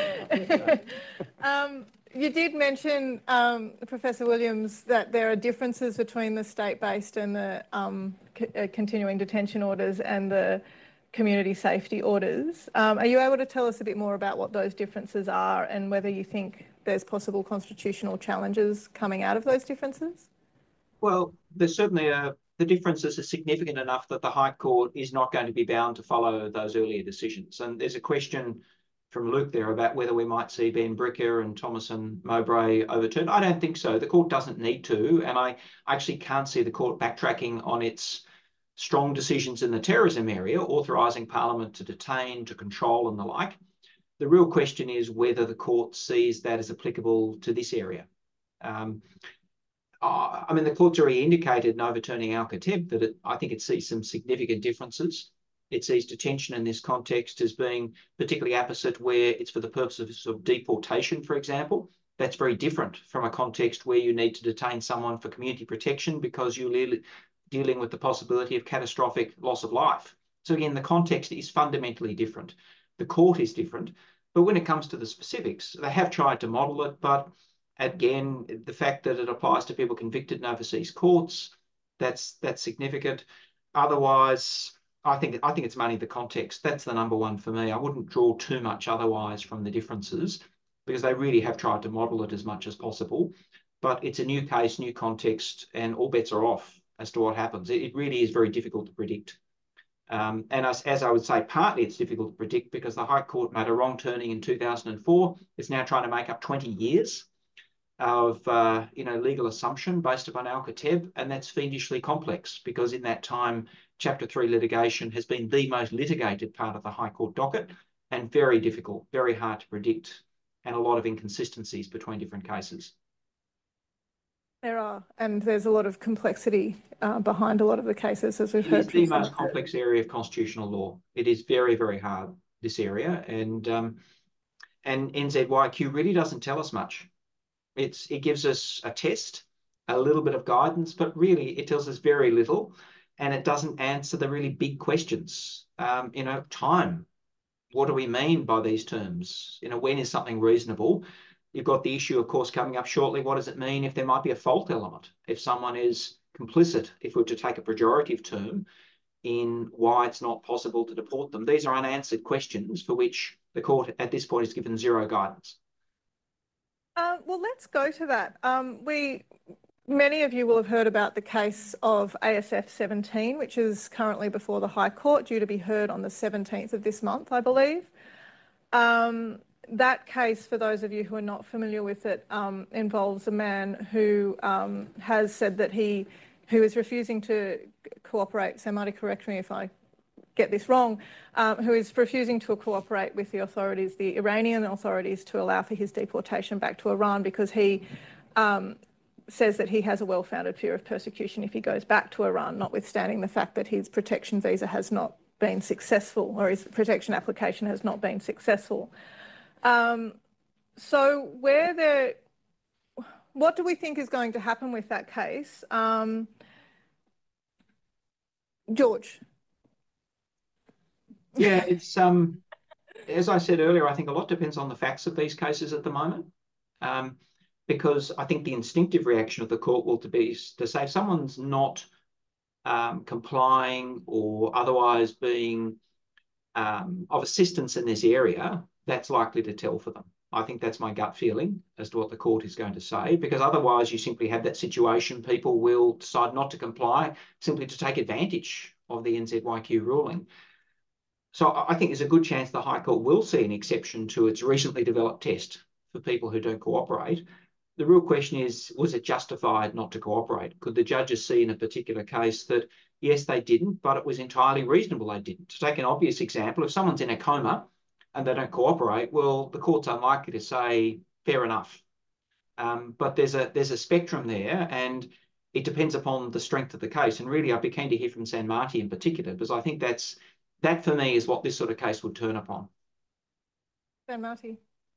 um, you did mention, um, Professor Williams, that there are differences between the state-based and the um, c- uh, continuing detention orders and the community safety orders. Um, are you able to tell us a bit more about what those differences are and whether you think there's possible constitutional challenges coming out of those differences? Well, there's certainly a, the differences are significant enough that the High Court is not going to be bound to follow those earlier decisions. And there's a question from Luke there about whether we might see Ben Bricker and Thomas and Mowbray overturned. I don't think so. The court doesn't need to, and I actually can't see the court backtracking on its strong decisions in the terrorism area, authorising Parliament to detain, to control and the like. The real question is whether the court sees that as applicable to this area. Um, uh, I mean, the court's already indicated in overturning Al-Kateb that it, I think it sees some significant differences. It sees detention in this context as being particularly apposite where it's for the purposes of deportation, for example. That's very different from a context where you need to detain someone for community protection because you're dealing with the possibility of catastrophic loss of life. So again, the context is fundamentally different. The court is different. But when it comes to the specifics, they have tried to model it, but again, the fact that it applies to people convicted in overseas courts, that's that's significant. Otherwise, I think I think it's mainly the context. That's the number one for me. I wouldn't draw too much otherwise from the differences because they really have tried to model it as much as possible. But it's a new case, new context, and all bets are off as to what happens. It, it really is very difficult to predict. Um, and as, as I would say, partly it's difficult to predict because the High Court made a wrong turning in two thousand four. It's now trying to make up twenty years of uh, you know, legal assumption based upon Al-Kateb, and that's fiendishly complex because in that time, Chapter three litigation has been the most litigated part of the High Court docket and very difficult, very hard to predict, and a lot of inconsistencies between different cases. There are, and there's a lot of complexity uh, behind a lot of the cases, as we've it heard. It's the most complex area of constitutional law. It is very, very hard, this area, and um, and N Z Y Q really doesn't tell us much. It's it gives us a test, a little bit of guidance, but really it tells us very little, and it doesn't answer the really big questions. Um, you know, time. What do we mean by these terms? You know, when is something reasonable? You've got the issue, of course, coming up shortly. What does it mean if there might be a fault element? If someone is complicit, if we were to take a pejorative term, in why it's not possible to deport them. These are unanswered questions for which the court at this point has given zero guidance. Uh, well, let's go to that. Um, we, many of you will have heard about the case of A S F seventeen, which is currently before the High Court, due to be heard on the seventeenth of this month, I believe. Um, that case, for those of you who are not familiar with it, um, involves a man who um, has said that he, who is refusing to cooperate, so Marty, correct me if I get this wrong, um, who is refusing to cooperate with the authorities, the Iranian authorities, to allow for his deportation back to Iran, because he um, says that he has a well-founded fear of persecution if he goes back to Iran, notwithstanding the fact that his protection visa has not been successful, or his protection application has not been successful. Um, so where there, what do we think is going to happen with that case? Um, George? Yeah, it's um, as I said earlier, I think a lot depends on the facts of these cases at the moment, um, because I think the instinctive reaction of the court will to be to say if someone's not um, complying or otherwise being um, of assistance in this area, that's likely to tell for them. I think that's my gut feeling as to what the court is going to say, because otherwise you simply have that situation. People will decide not to comply simply to take advantage of the N Z Y Q ruling. So I think there's a good chance the High Court will see an exception to its recently developed test for people who don't cooperate. The real question is, was it justified not to cooperate? Could the judges see in a particular case that, yes, they didn't, but it was entirely reasonable they didn't? To take an obvious example, if someone's in a coma and they don't cooperate, well, the court's unlikely to say, fair enough. Um, but there's a, there's a spectrum there, and it depends upon the strength of the case. And really, I'd be keen to hear from San Marti in particular, because I think that's That, for me, is what this sort of case would turn upon. San Marti.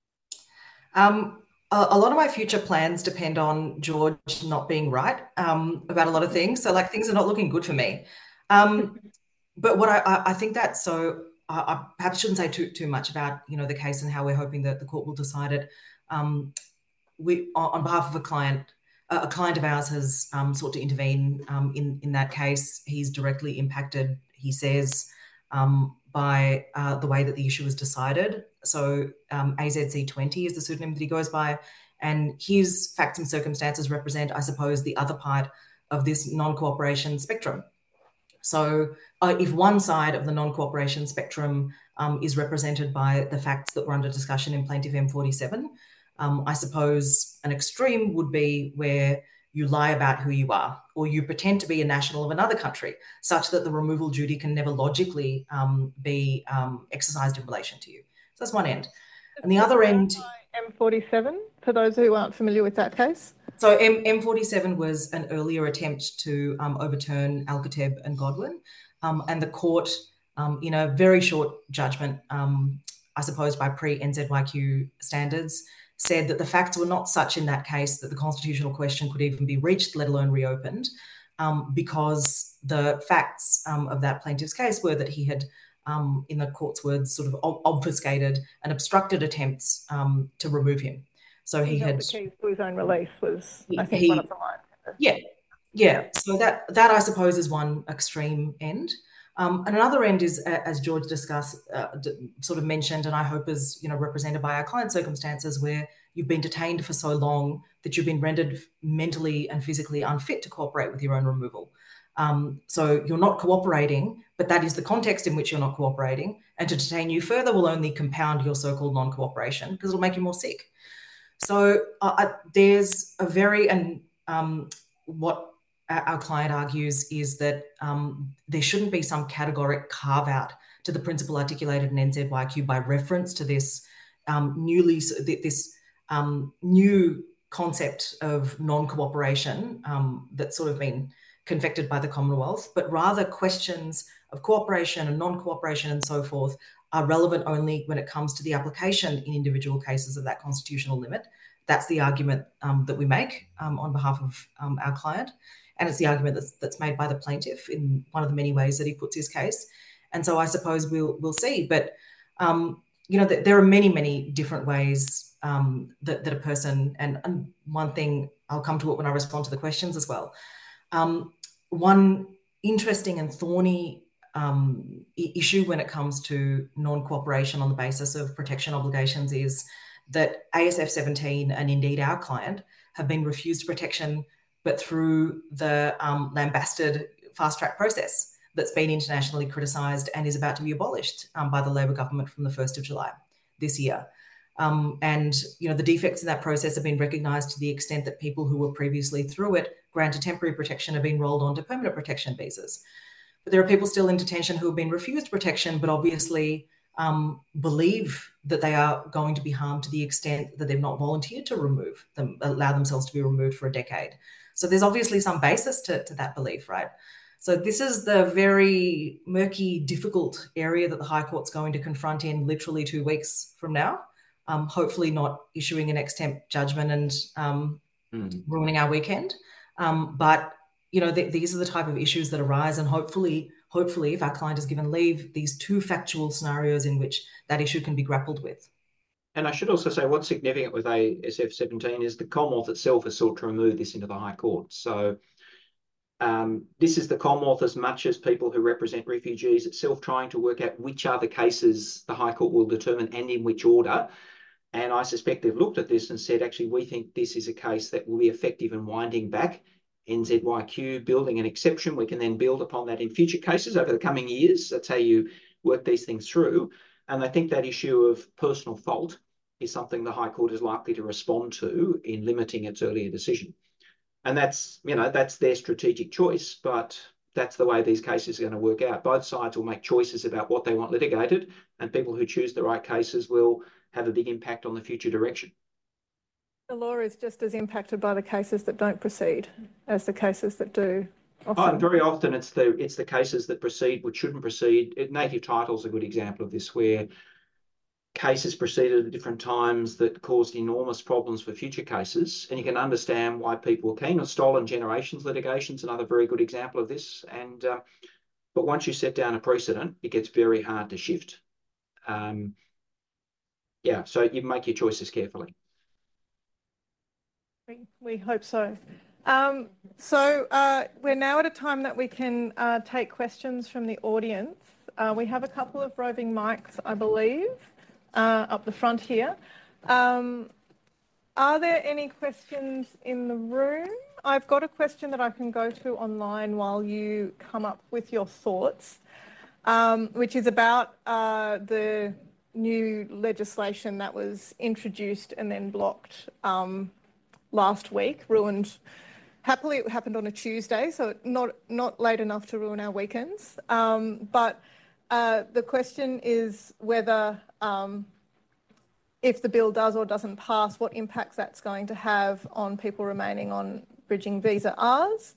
Um, a, a lot of my future plans depend on George not being right um, about a lot of things. So, like, things are not looking good for me. Um, but what I, I think that, so I, I perhaps shouldn't say too too much about, you know, the case and how we're hoping that the court will decide it. Um, we, on behalf of a client, a client of ours has um, sought to intervene um, in in that case. He's directly impacted, he says, Um, by uh, the way that the issue was decided. So um, A Z C twenty is the pseudonym that he goes by, and his facts and circumstances represent, I suppose, the other part of this non-cooperation spectrum. So uh, if one side of the non-cooperation spectrum um, is represented by the facts that were under discussion in Plaintiff M forty-seven, um, I suppose an extreme would be where you lie about who you are, or you pretend to be a national of another country, such that the removal duty can never logically um, be um, exercised in relation to you. So that's one end. And the other end... M forty-seven, for those who aren't familiar with that case? So M- M47 was an earlier attempt to um, overturn Al-Kateb and Godwin, um, and the court, um, in a very short judgment, um, I suppose by pre-N Z Y Q standards, said that the facts were not such in that case that the constitutional question could even be reached, let alone reopened, um, because the facts um, of that plaintiff's case were that he had, um, in the court's words, sort of obfuscated and obstructed attempts um, to remove him. So he, he had... the keys to his own release was, he, I think, he, one of the lines. Yeah, yeah. So that, that I suppose, is one extreme end. Um, and another end is, uh, as George discussed, uh, d- sort of mentioned, and I hope is, you know, represented by our client circumstances, where you've been detained for so long that you've been rendered mentally and physically unfit to cooperate with your own removal. Um, so you're not cooperating, but that is the context in which you're not cooperating. And to detain you further will only compound your so-called non-cooperation, because it'll make you more sick. So uh, there's a very, and um, what our client argues is that um, there shouldn't be some categoric carve out to the principle articulated in N Z Y Q by reference to this um, newly, this um, new concept of non-cooperation um, that's sort of been confected by the Commonwealth, but rather questions of cooperation and non-cooperation and so forth are relevant only when it comes to the application in individual cases of that constitutional limit. That's the argument um, that we make um, on behalf of um, our client. And it's the argument that's, that's made by the plaintiff in one of the many ways that he puts his case. And so I suppose we'll we'll see. But, um, you know, th- there are many, many different ways um, that, that a person, and, and one thing, I'll come to it when I respond to the questions as well. Um, one interesting and thorny um, issue when it comes to non-cooperation on the basis of protection obligations is that A S F seventeen and indeed our client have been refused protection, but through the um, lambasted fast-track process that's been internationally criticised and is about to be abolished um, by the Labor government from the first of July this year. Um, and, you know, the defects in that process have been recognised to the extent that people who were previously through it, granted temporary protection, have been rolled onto permanent protection visas. But there are people still in detention who have been refused protection, but obviously um, believe that they are going to be harmed to the extent that they've not volunteered to remove them, allow themselves to be removed for a decade. So there's obviously some basis to, to that belief, right? So this is the very murky, difficult area that the High Court's going to confront in literally two weeks from now. Um, hopefully not issuing an ex-temp judgment and um, mm. ruining our weekend. Um, but, you know, th these are the type of issues that arise, and hopefully, hopefully, if our client is given leave, these two factual scenarios in which that issue can be grappled with. And I should also say what's significant with A S F seventeen is the Commonwealth itself has sought to remove this into the High Court. So um, this is the Commonwealth, as much as people who represent refugees itself, trying to work out which are the cases the High Court will determine and in which order. And I suspect they've looked at this and said, actually, we think this is a case that will be effective in winding back N Z Y Q, building an exception. We can then build upon that in future cases over the coming years. That's how you work these things through. And I think that issue of personal fault is something the High Court is likely to respond to in limiting its earlier decision. And that's, you know, that's their strategic choice, but that's the way these cases are going to work out. Both sides will make choices about what they want litigated, and people who choose the right cases will have a big impact on the future direction. The law is just as impacted by the cases that don't proceed as the cases that do. Oh, and very often it's the it's the cases that proceed which shouldn't proceed. Native title is a good example of this, where cases proceeded at different times that caused enormous problems for future cases, and you can understand why people are keen. Or stolen generations litigation is another very good example of this. And uh, but once you set down a precedent, it gets very hard to shift. Um, yeah, so you make your choices carefully. We, we hope so. Um, so uh, we're now at a time that we can uh, take questions from the audience. Uh, we have a couple of roving mics, I believe, uh, up the front here. Um, are there any questions in the room? I've got a question that I can go to online while you come up with your thoughts, um, which is about uh, the new legislation that was introduced and then blocked um, last week, ruined. Happily, it happened on a Tuesday, so not not late enough to ruin our weekends. Um, but uh, the question is whether, um, if the bill does or doesn't pass, what impacts that's going to have on people remaining on bridging visa Rs,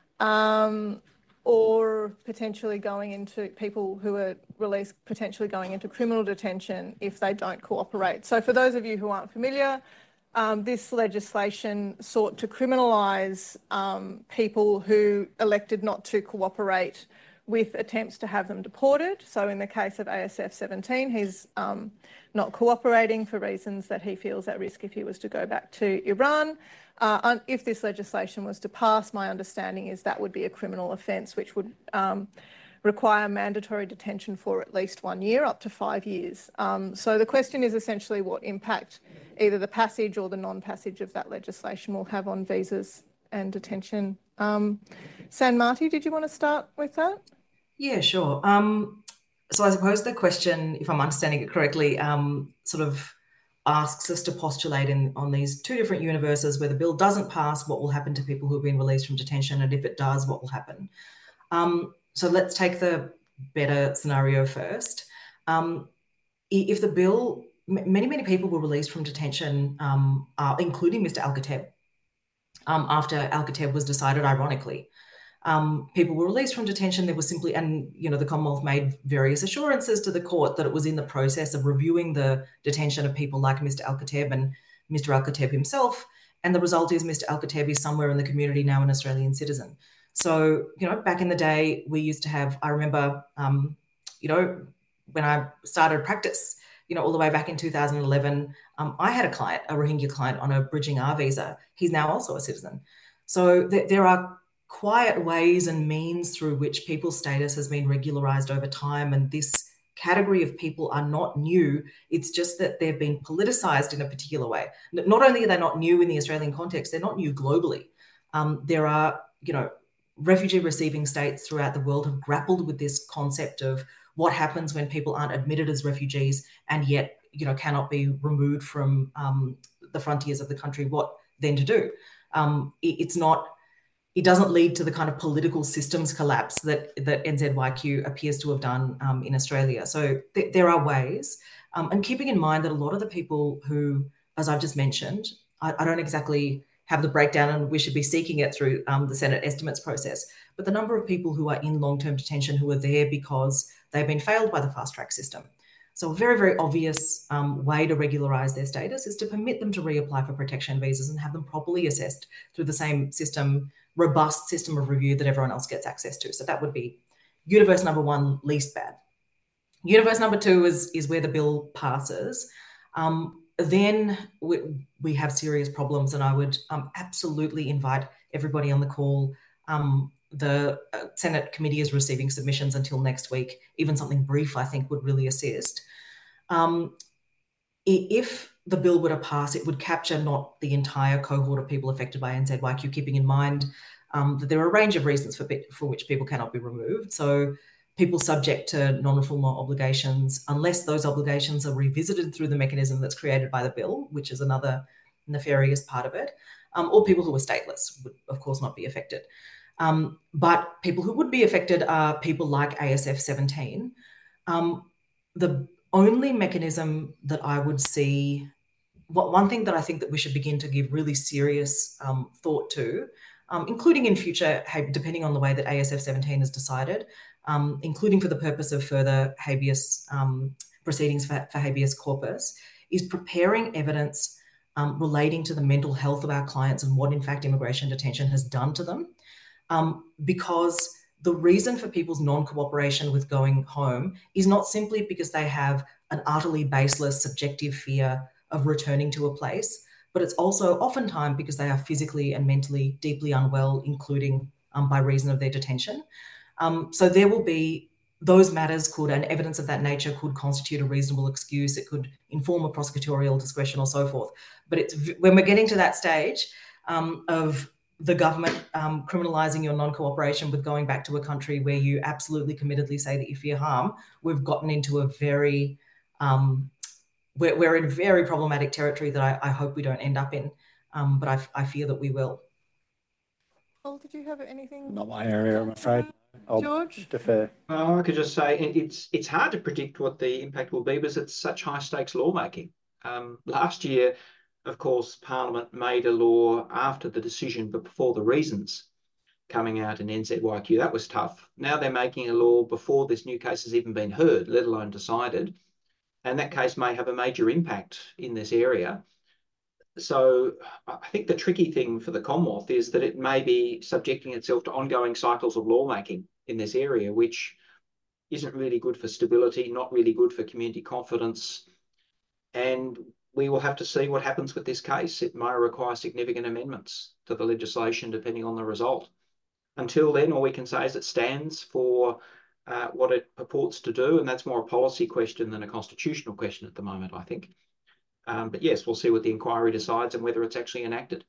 um, or potentially going into people who are released, potentially going into criminal detention if they don't cooperate. So for those of you who aren't familiar, Um, this legislation sought to criminalise um, people who elected not to cooperate with attempts to have them deported. So in the case of A S F seventeen, he's um, not cooperating for reasons that he feels at risk if he was to go back to Iran. Uh, if this legislation was to pass, my understanding is that would be a criminal offence, which would um, require mandatory detention for at least one year, up to five years. Um, so the question is essentially what impact either the passage or the non-passage of that legislation will have on visas and detention. Um, San Marti, did you want to start with that? Yeah, sure. Um, so I suppose the question, if I'm understanding it correctly, um, sort of asks us to postulate in, on these two different universes where the bill doesn't pass, what will happen to people who have been released from detention, and if it does, what will happen? Um, so let's take the better scenario first. Um, if the bill, many, many people were released from detention, um, uh, including Mister Al-Kateb, um, after Al-Kateb was decided, ironically. Um, people were released from detention. There was simply, and you know, the Commonwealth made various assurances to the court that it was in the process of reviewing the detention of people like Mister Al-Kateb and Mister Al-Kateb himself. And the result is Mister Al-Kateb is somewhere in the community now, an Australian citizen. So, you know, back in the day, we used to have, I remember, um, you know, when I started practice, you know, all the way back in two thousand eleven, um, I had a client, a Rohingya client on a bridging R visa. He's now also a citizen. So th there are quiet ways and means through which people's status has been regularised over time. And this category of people are not new. It's just that they've been politicised in a particular way. Not only are they not new in the Australian context, they're not new globally. Um, there are, you know, refugee receiving states throughout the world have grappled with this concept of what happens when people aren't admitted as refugees and yet, you know, cannot be removed from um, the frontiers of the country. What then to do? Um, it, it's not, it doesn't lead to the kind of political systems collapse that, that N Z Y Q appears to have done um, in Australia. So th- there are ways. Um, and keeping in mind that a lot of the people who, as I've just mentioned, I, I don't exactly have the breakdown, and we should be seeking it through um, the Senate estimates process. But the number of people who are in long-term detention who are there because they've been failed by the fast-track system. So a very, very obvious um, way to regularise their status is to permit them to reapply for protection visas and have them properly assessed through the same system, robust system of review that everyone else gets access to. So that would be universe number one, least bad. Universe number two is, is where the bill passes. Um, then we, we have serious problems, and I would um, absolutely invite everybody on the call. Um, the uh, Senate committee is receiving submissions until next week. Even something brief, I think, would really assist. Um, if the bill were to pass, it would capture not the entire cohort of people affected by N Z Y Q, keeping in mind um, that there are a range of reasons for, for which people cannot be removed. So people subject to non-refoulement obligations, unless those obligations are revisited through the mechanism that's created by the bill, which is another nefarious part of it, um, or people who are stateless would, of course, not be affected. Um, but people who would be affected are people like A S F seventeen. Um, the only mechanism that I would see, what, one thing that I think that we should begin to give really serious um, thought to, um, including in future, depending on the way that A S F seventeen is decided, um, including for the purpose of further habeas um, proceedings for, for habeas corpus, is preparing evidence um, relating to the mental health of our clients and what, in fact, immigration detention has done to them. Um, because the reason for people's non-cooperation with going home is not simply because they have an utterly baseless subjective fear of returning to a place, but it's also oftentimes because they are physically and mentally deeply unwell, including um, by reason of their detention. Um, so there will be, those matters could, and evidence of that nature could constitute a reasonable excuse. It could inform a prosecutorial discretion or so forth. But it's when we're getting to that stage um, of the government um, criminalising your non-cooperation with going back to a country where you absolutely committedly say that you fear harm, we've gotten into a very, um, we're, we're in very problematic territory that I, I hope we don't end up in, um, but I, I fear that we will. Paul, did you have anything? Not my area, I'm afraid. I'll George? defer. Oh, I could just say it's it's hard to predict what the impact will be because it's such high stakes lawmaking. Um, last year, of course, Parliament made a law after the decision, but before the reasons coming out in N Z Y Q. That was tough. Now they're making a law before this new case has even been heard, let alone decided. And that case may have a major impact in this area. So I think the tricky thing for the Commonwealth is that it may be subjecting itself to ongoing cycles of lawmaking in this area, which isn't really good for stability, not really good for community confidence. And we will have to see what happens with this case. It may require significant amendments to the legislation depending on the result. Until then, all we can say is it stands for uh, what it purports to do, and that's more a policy question than a constitutional question at the moment, I think. Um, but yes, we'll see what the inquiry decides and whether it's actually enacted.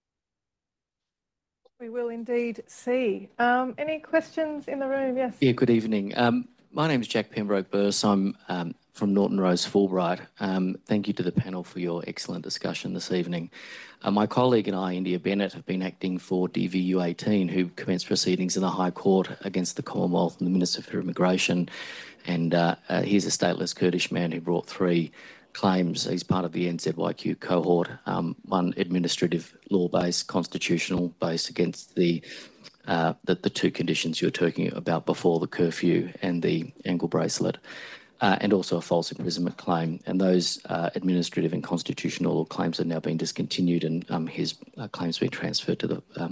We will indeed see. Um, any questions in the room? Yes. Yeah, good evening. Um, my name is Jack Pembroke Burse. I'm um, from Norton Rose Fulbright. Um, thank you to the panel for your excellent discussion this evening. Uh, my colleague and I, India Bennett, have been acting for D V U eighteen, who commenced proceedings in the High Court against the Commonwealth and the Minister for Immigration. And uh, uh, he's a stateless Kurdish man who brought three claims. He's part of the N Z Y Q cohort, um, one administrative law-based, constitutional-based against the, uh, the the two conditions you were talking about before, the curfew and the ankle bracelet, uh, and also a false imprisonment claim. And those uh, administrative and constitutional claims have now been discontinued, and um, his uh, claims been transferred to the um,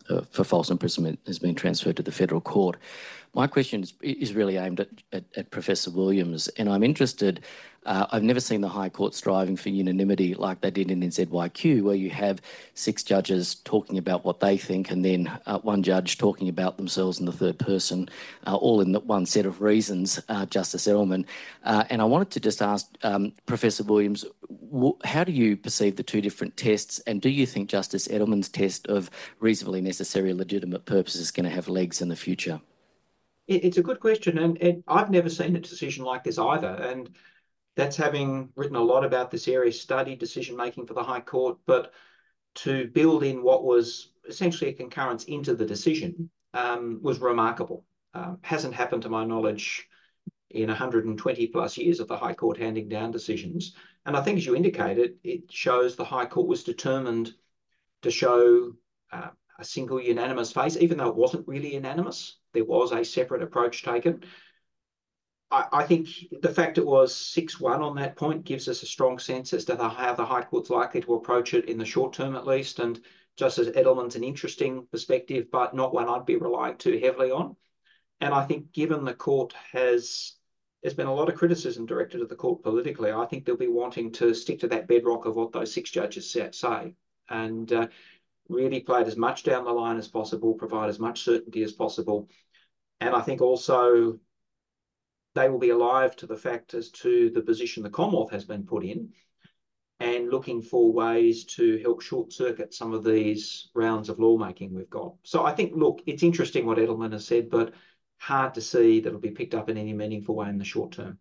uh, for false imprisonment has been transferred to the federal court. My question is, is really aimed at, at, at Professor Williams, and I'm interested. Uh, I've never seen the High Court striving for unanimity like they did in N Z Y Q, where you have six judges talking about what they think and then uh, one judge talking about themselves in the third person, uh, all in the one set of reasons, uh, Justice Edelman. Uh, and I wanted to just ask um, Professor Williams, how do you perceive the two different tests, and do you think Justice Edelman's test of reasonably necessary legitimate purpose is going to have legs in the future? It's a good question, and, and I've never seen a decision like this either. And that's having written a lot about this area, studied decision-making for the High Court, but to build in what was essentially a concurrence into the decision um, was remarkable. Um, hasn't happened to my knowledge in one hundred twenty plus years of the High Court handing down decisions. And I think, as you indicated, it shows the High Court was determined to show uh, a single unanimous face, even though it wasn't really unanimous. There was a separate approach taken. I, I think the fact it was six one on that point gives us a strong sense as to the, how the High Court's likely to approach it in the short term at least. And Justice Edelman's an interesting perspective, but not one I'd be relying too heavily on. And I think given the court has, there's been a lot of criticism directed at the court politically, I think they'll be wanting to stick to that bedrock of what those six judges say and uh, really play it as much down the line as possible, provide as much certainty as possible. And I think also they will be alive to the fact as to the position the Commonwealth has been put in and looking for ways to help short-circuit some of these rounds of lawmaking we've got. So I think, look, it's interesting what Edelman has said, but hard to see that it'll be picked up in any meaningful way in the short term.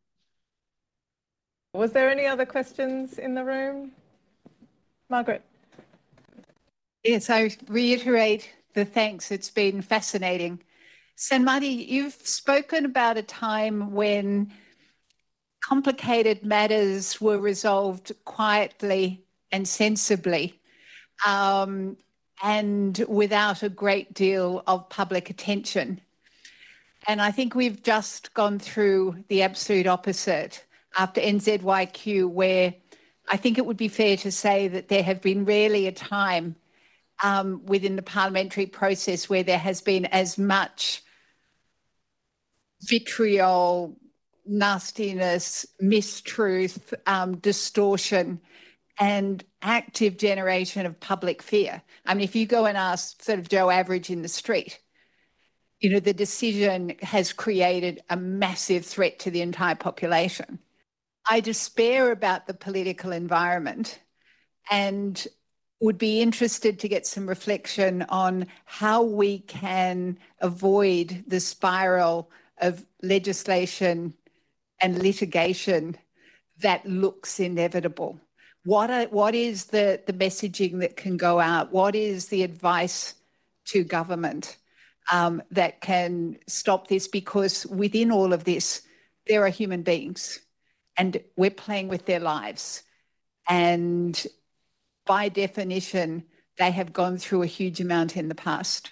Was there any other questions in the room? Margaret. Yes, I reiterate the thanks. It's been fascinating. Sanmati, you've spoken about a time when complicated matters were resolved quietly and sensibly um, and without a great deal of public attention. And I think we've just gone through the absolute opposite after N Z Y Q, where I think it would be fair to say that there have been rarely a time um, within the parliamentary process where there has been as much vitriol, nastiness, mistruth, um, distortion, and active generation of public fear. I mean, if you go and ask sort of Joe Average in the street, you know, the decision has created a massive threat to the entire population. I despair about the political environment and would be interested to get some reflection on how we can avoid the spiral of legislation and litigation that looks inevitable. What are, what is the, the messaging that can go out? What is the advice to government um, that can stop this? Because within all of this, there are human beings and we're playing with their lives. And by definition, they have gone through a huge amount in the past.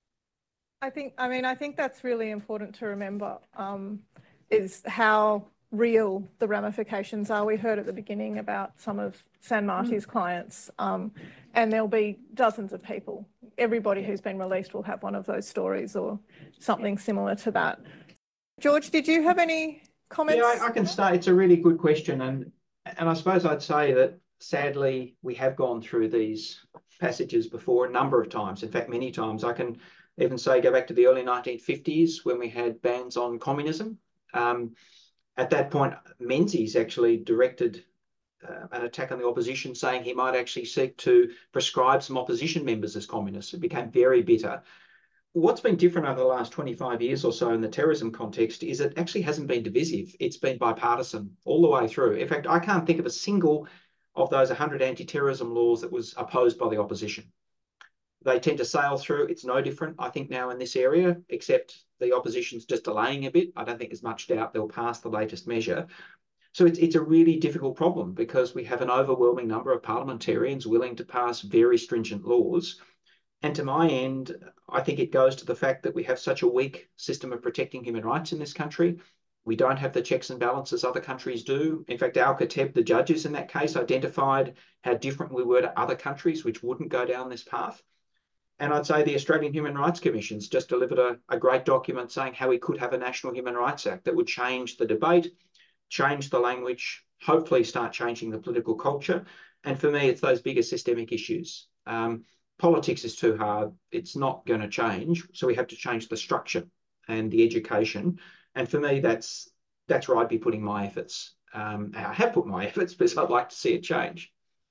I think, I mean, I think that's really important to remember, um, is how real the ramifications are. We heard at the beginning about some of Sanmati's mm. clients, um, and there'll be dozens of people. Everybody who's been released will have one of those stories or something similar to that. George, did you have any comments? Yeah, I, I can start. It's a really good question. And, and I suppose I'd say that sadly, we have gone through these passages before a number of times. In fact, many times. I can even say go back to the early nineteen fifties when we had bans on communism. Um, at that point, Menzies actually directed uh, an attack on the opposition, saying he might actually seek to prescribe some opposition members as communists. It became very bitter. What's been different over the last twenty-five years or so in the terrorism context is it actually hasn't been divisive. It's been bipartisan all the way through. In fact, I can't think of a single of those one hundred anti-terrorism laws that was opposed by the opposition. They tend to sail through. It's no different, I think, now in this area, except the opposition's just delaying a bit. I don't think there's much doubt they'll pass the latest measure. So it's, it's a really difficult problem because we have an overwhelming number of parliamentarians willing to pass very stringent laws. And to my end, I think it goes to the fact that we have such a weak system of protecting human rights in this country. We don't have the checks and balances other countries do. In fact, Al-Kateb, the judges in that case, identified how different we were to other countries which wouldn't go down this path. And I'd say the Australian Human Rights Commission's just delivered a, a great document saying how we could have a National Human Rights Act that would change the debate, change the language, hopefully start changing the political culture. And for me, it's those bigger systemic issues. Um, politics is too hard. It's not going to change. So we have to change the structure and the education. And for me, that's that's where I'd be putting my efforts. Um, I have put my efforts because I'd like to see it change.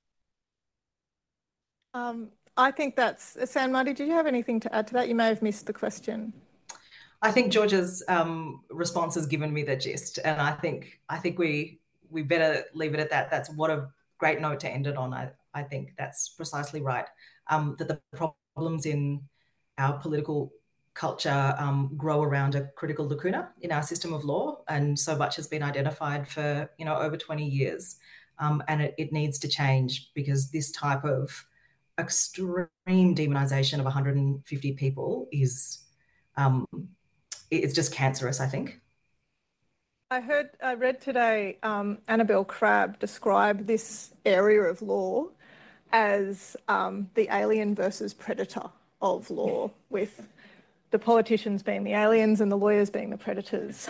Um, I think that's, San Marty, did you have anything to add to that? You may have missed the question. I think Georgia's um, response has given me the gist, and I think I think we we better leave it at that. That's what a great note to end it on. I, I think that's precisely right. Um, that the problems in our political culture um, grow around a critical lacuna in our system of law, and so much has been identified for you know over twenty years, um, and it, it needs to change because this type of extreme demonisation of one hundred fifty people is um, it's just cancerous, I think. I heard, I read today um, Annabelle Crabb describe this area of law as um, the alien versus predator of law, with the politicians being the aliens and the lawyers being the predators.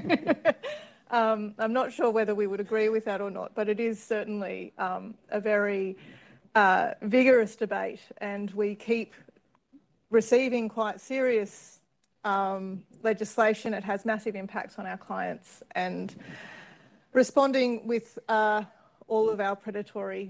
um, I'm not sure whether we would agree with that or not, but it is certainly um, a very uh, vigorous debate, and we keep receiving quite serious Um, legislation. It has massive impacts on our clients, and responding with uh, all of our predatory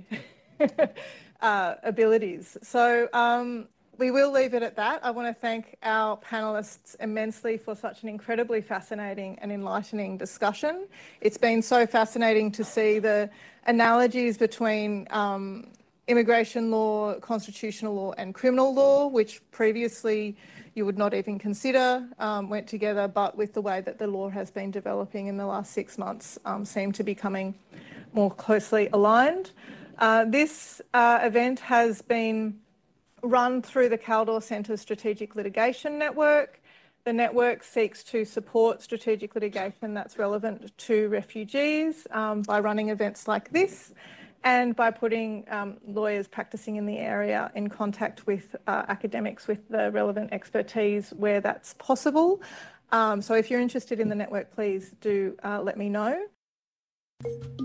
uh, abilities. So um, we will leave it at that. I want to thank our panellists immensely for such an incredibly fascinating and enlightening discussion. It's been so fascinating to see the analogies between um, immigration law, constitutional law and criminal law, which previously you would not even consider um, went together, but with the way that the law has been developing in the last six months um, seem to be coming more closely aligned. Uh, this uh, event has been run through the Kaldor Centre Strategic Litigation Network. The network seeks to support strategic litigation that's relevant to refugees um, by running events like this, and by putting um, lawyers practicing in the area in contact with uh, academics with the relevant expertise where that's possible. Um, so if you're interested in the network, please do uh, let me know.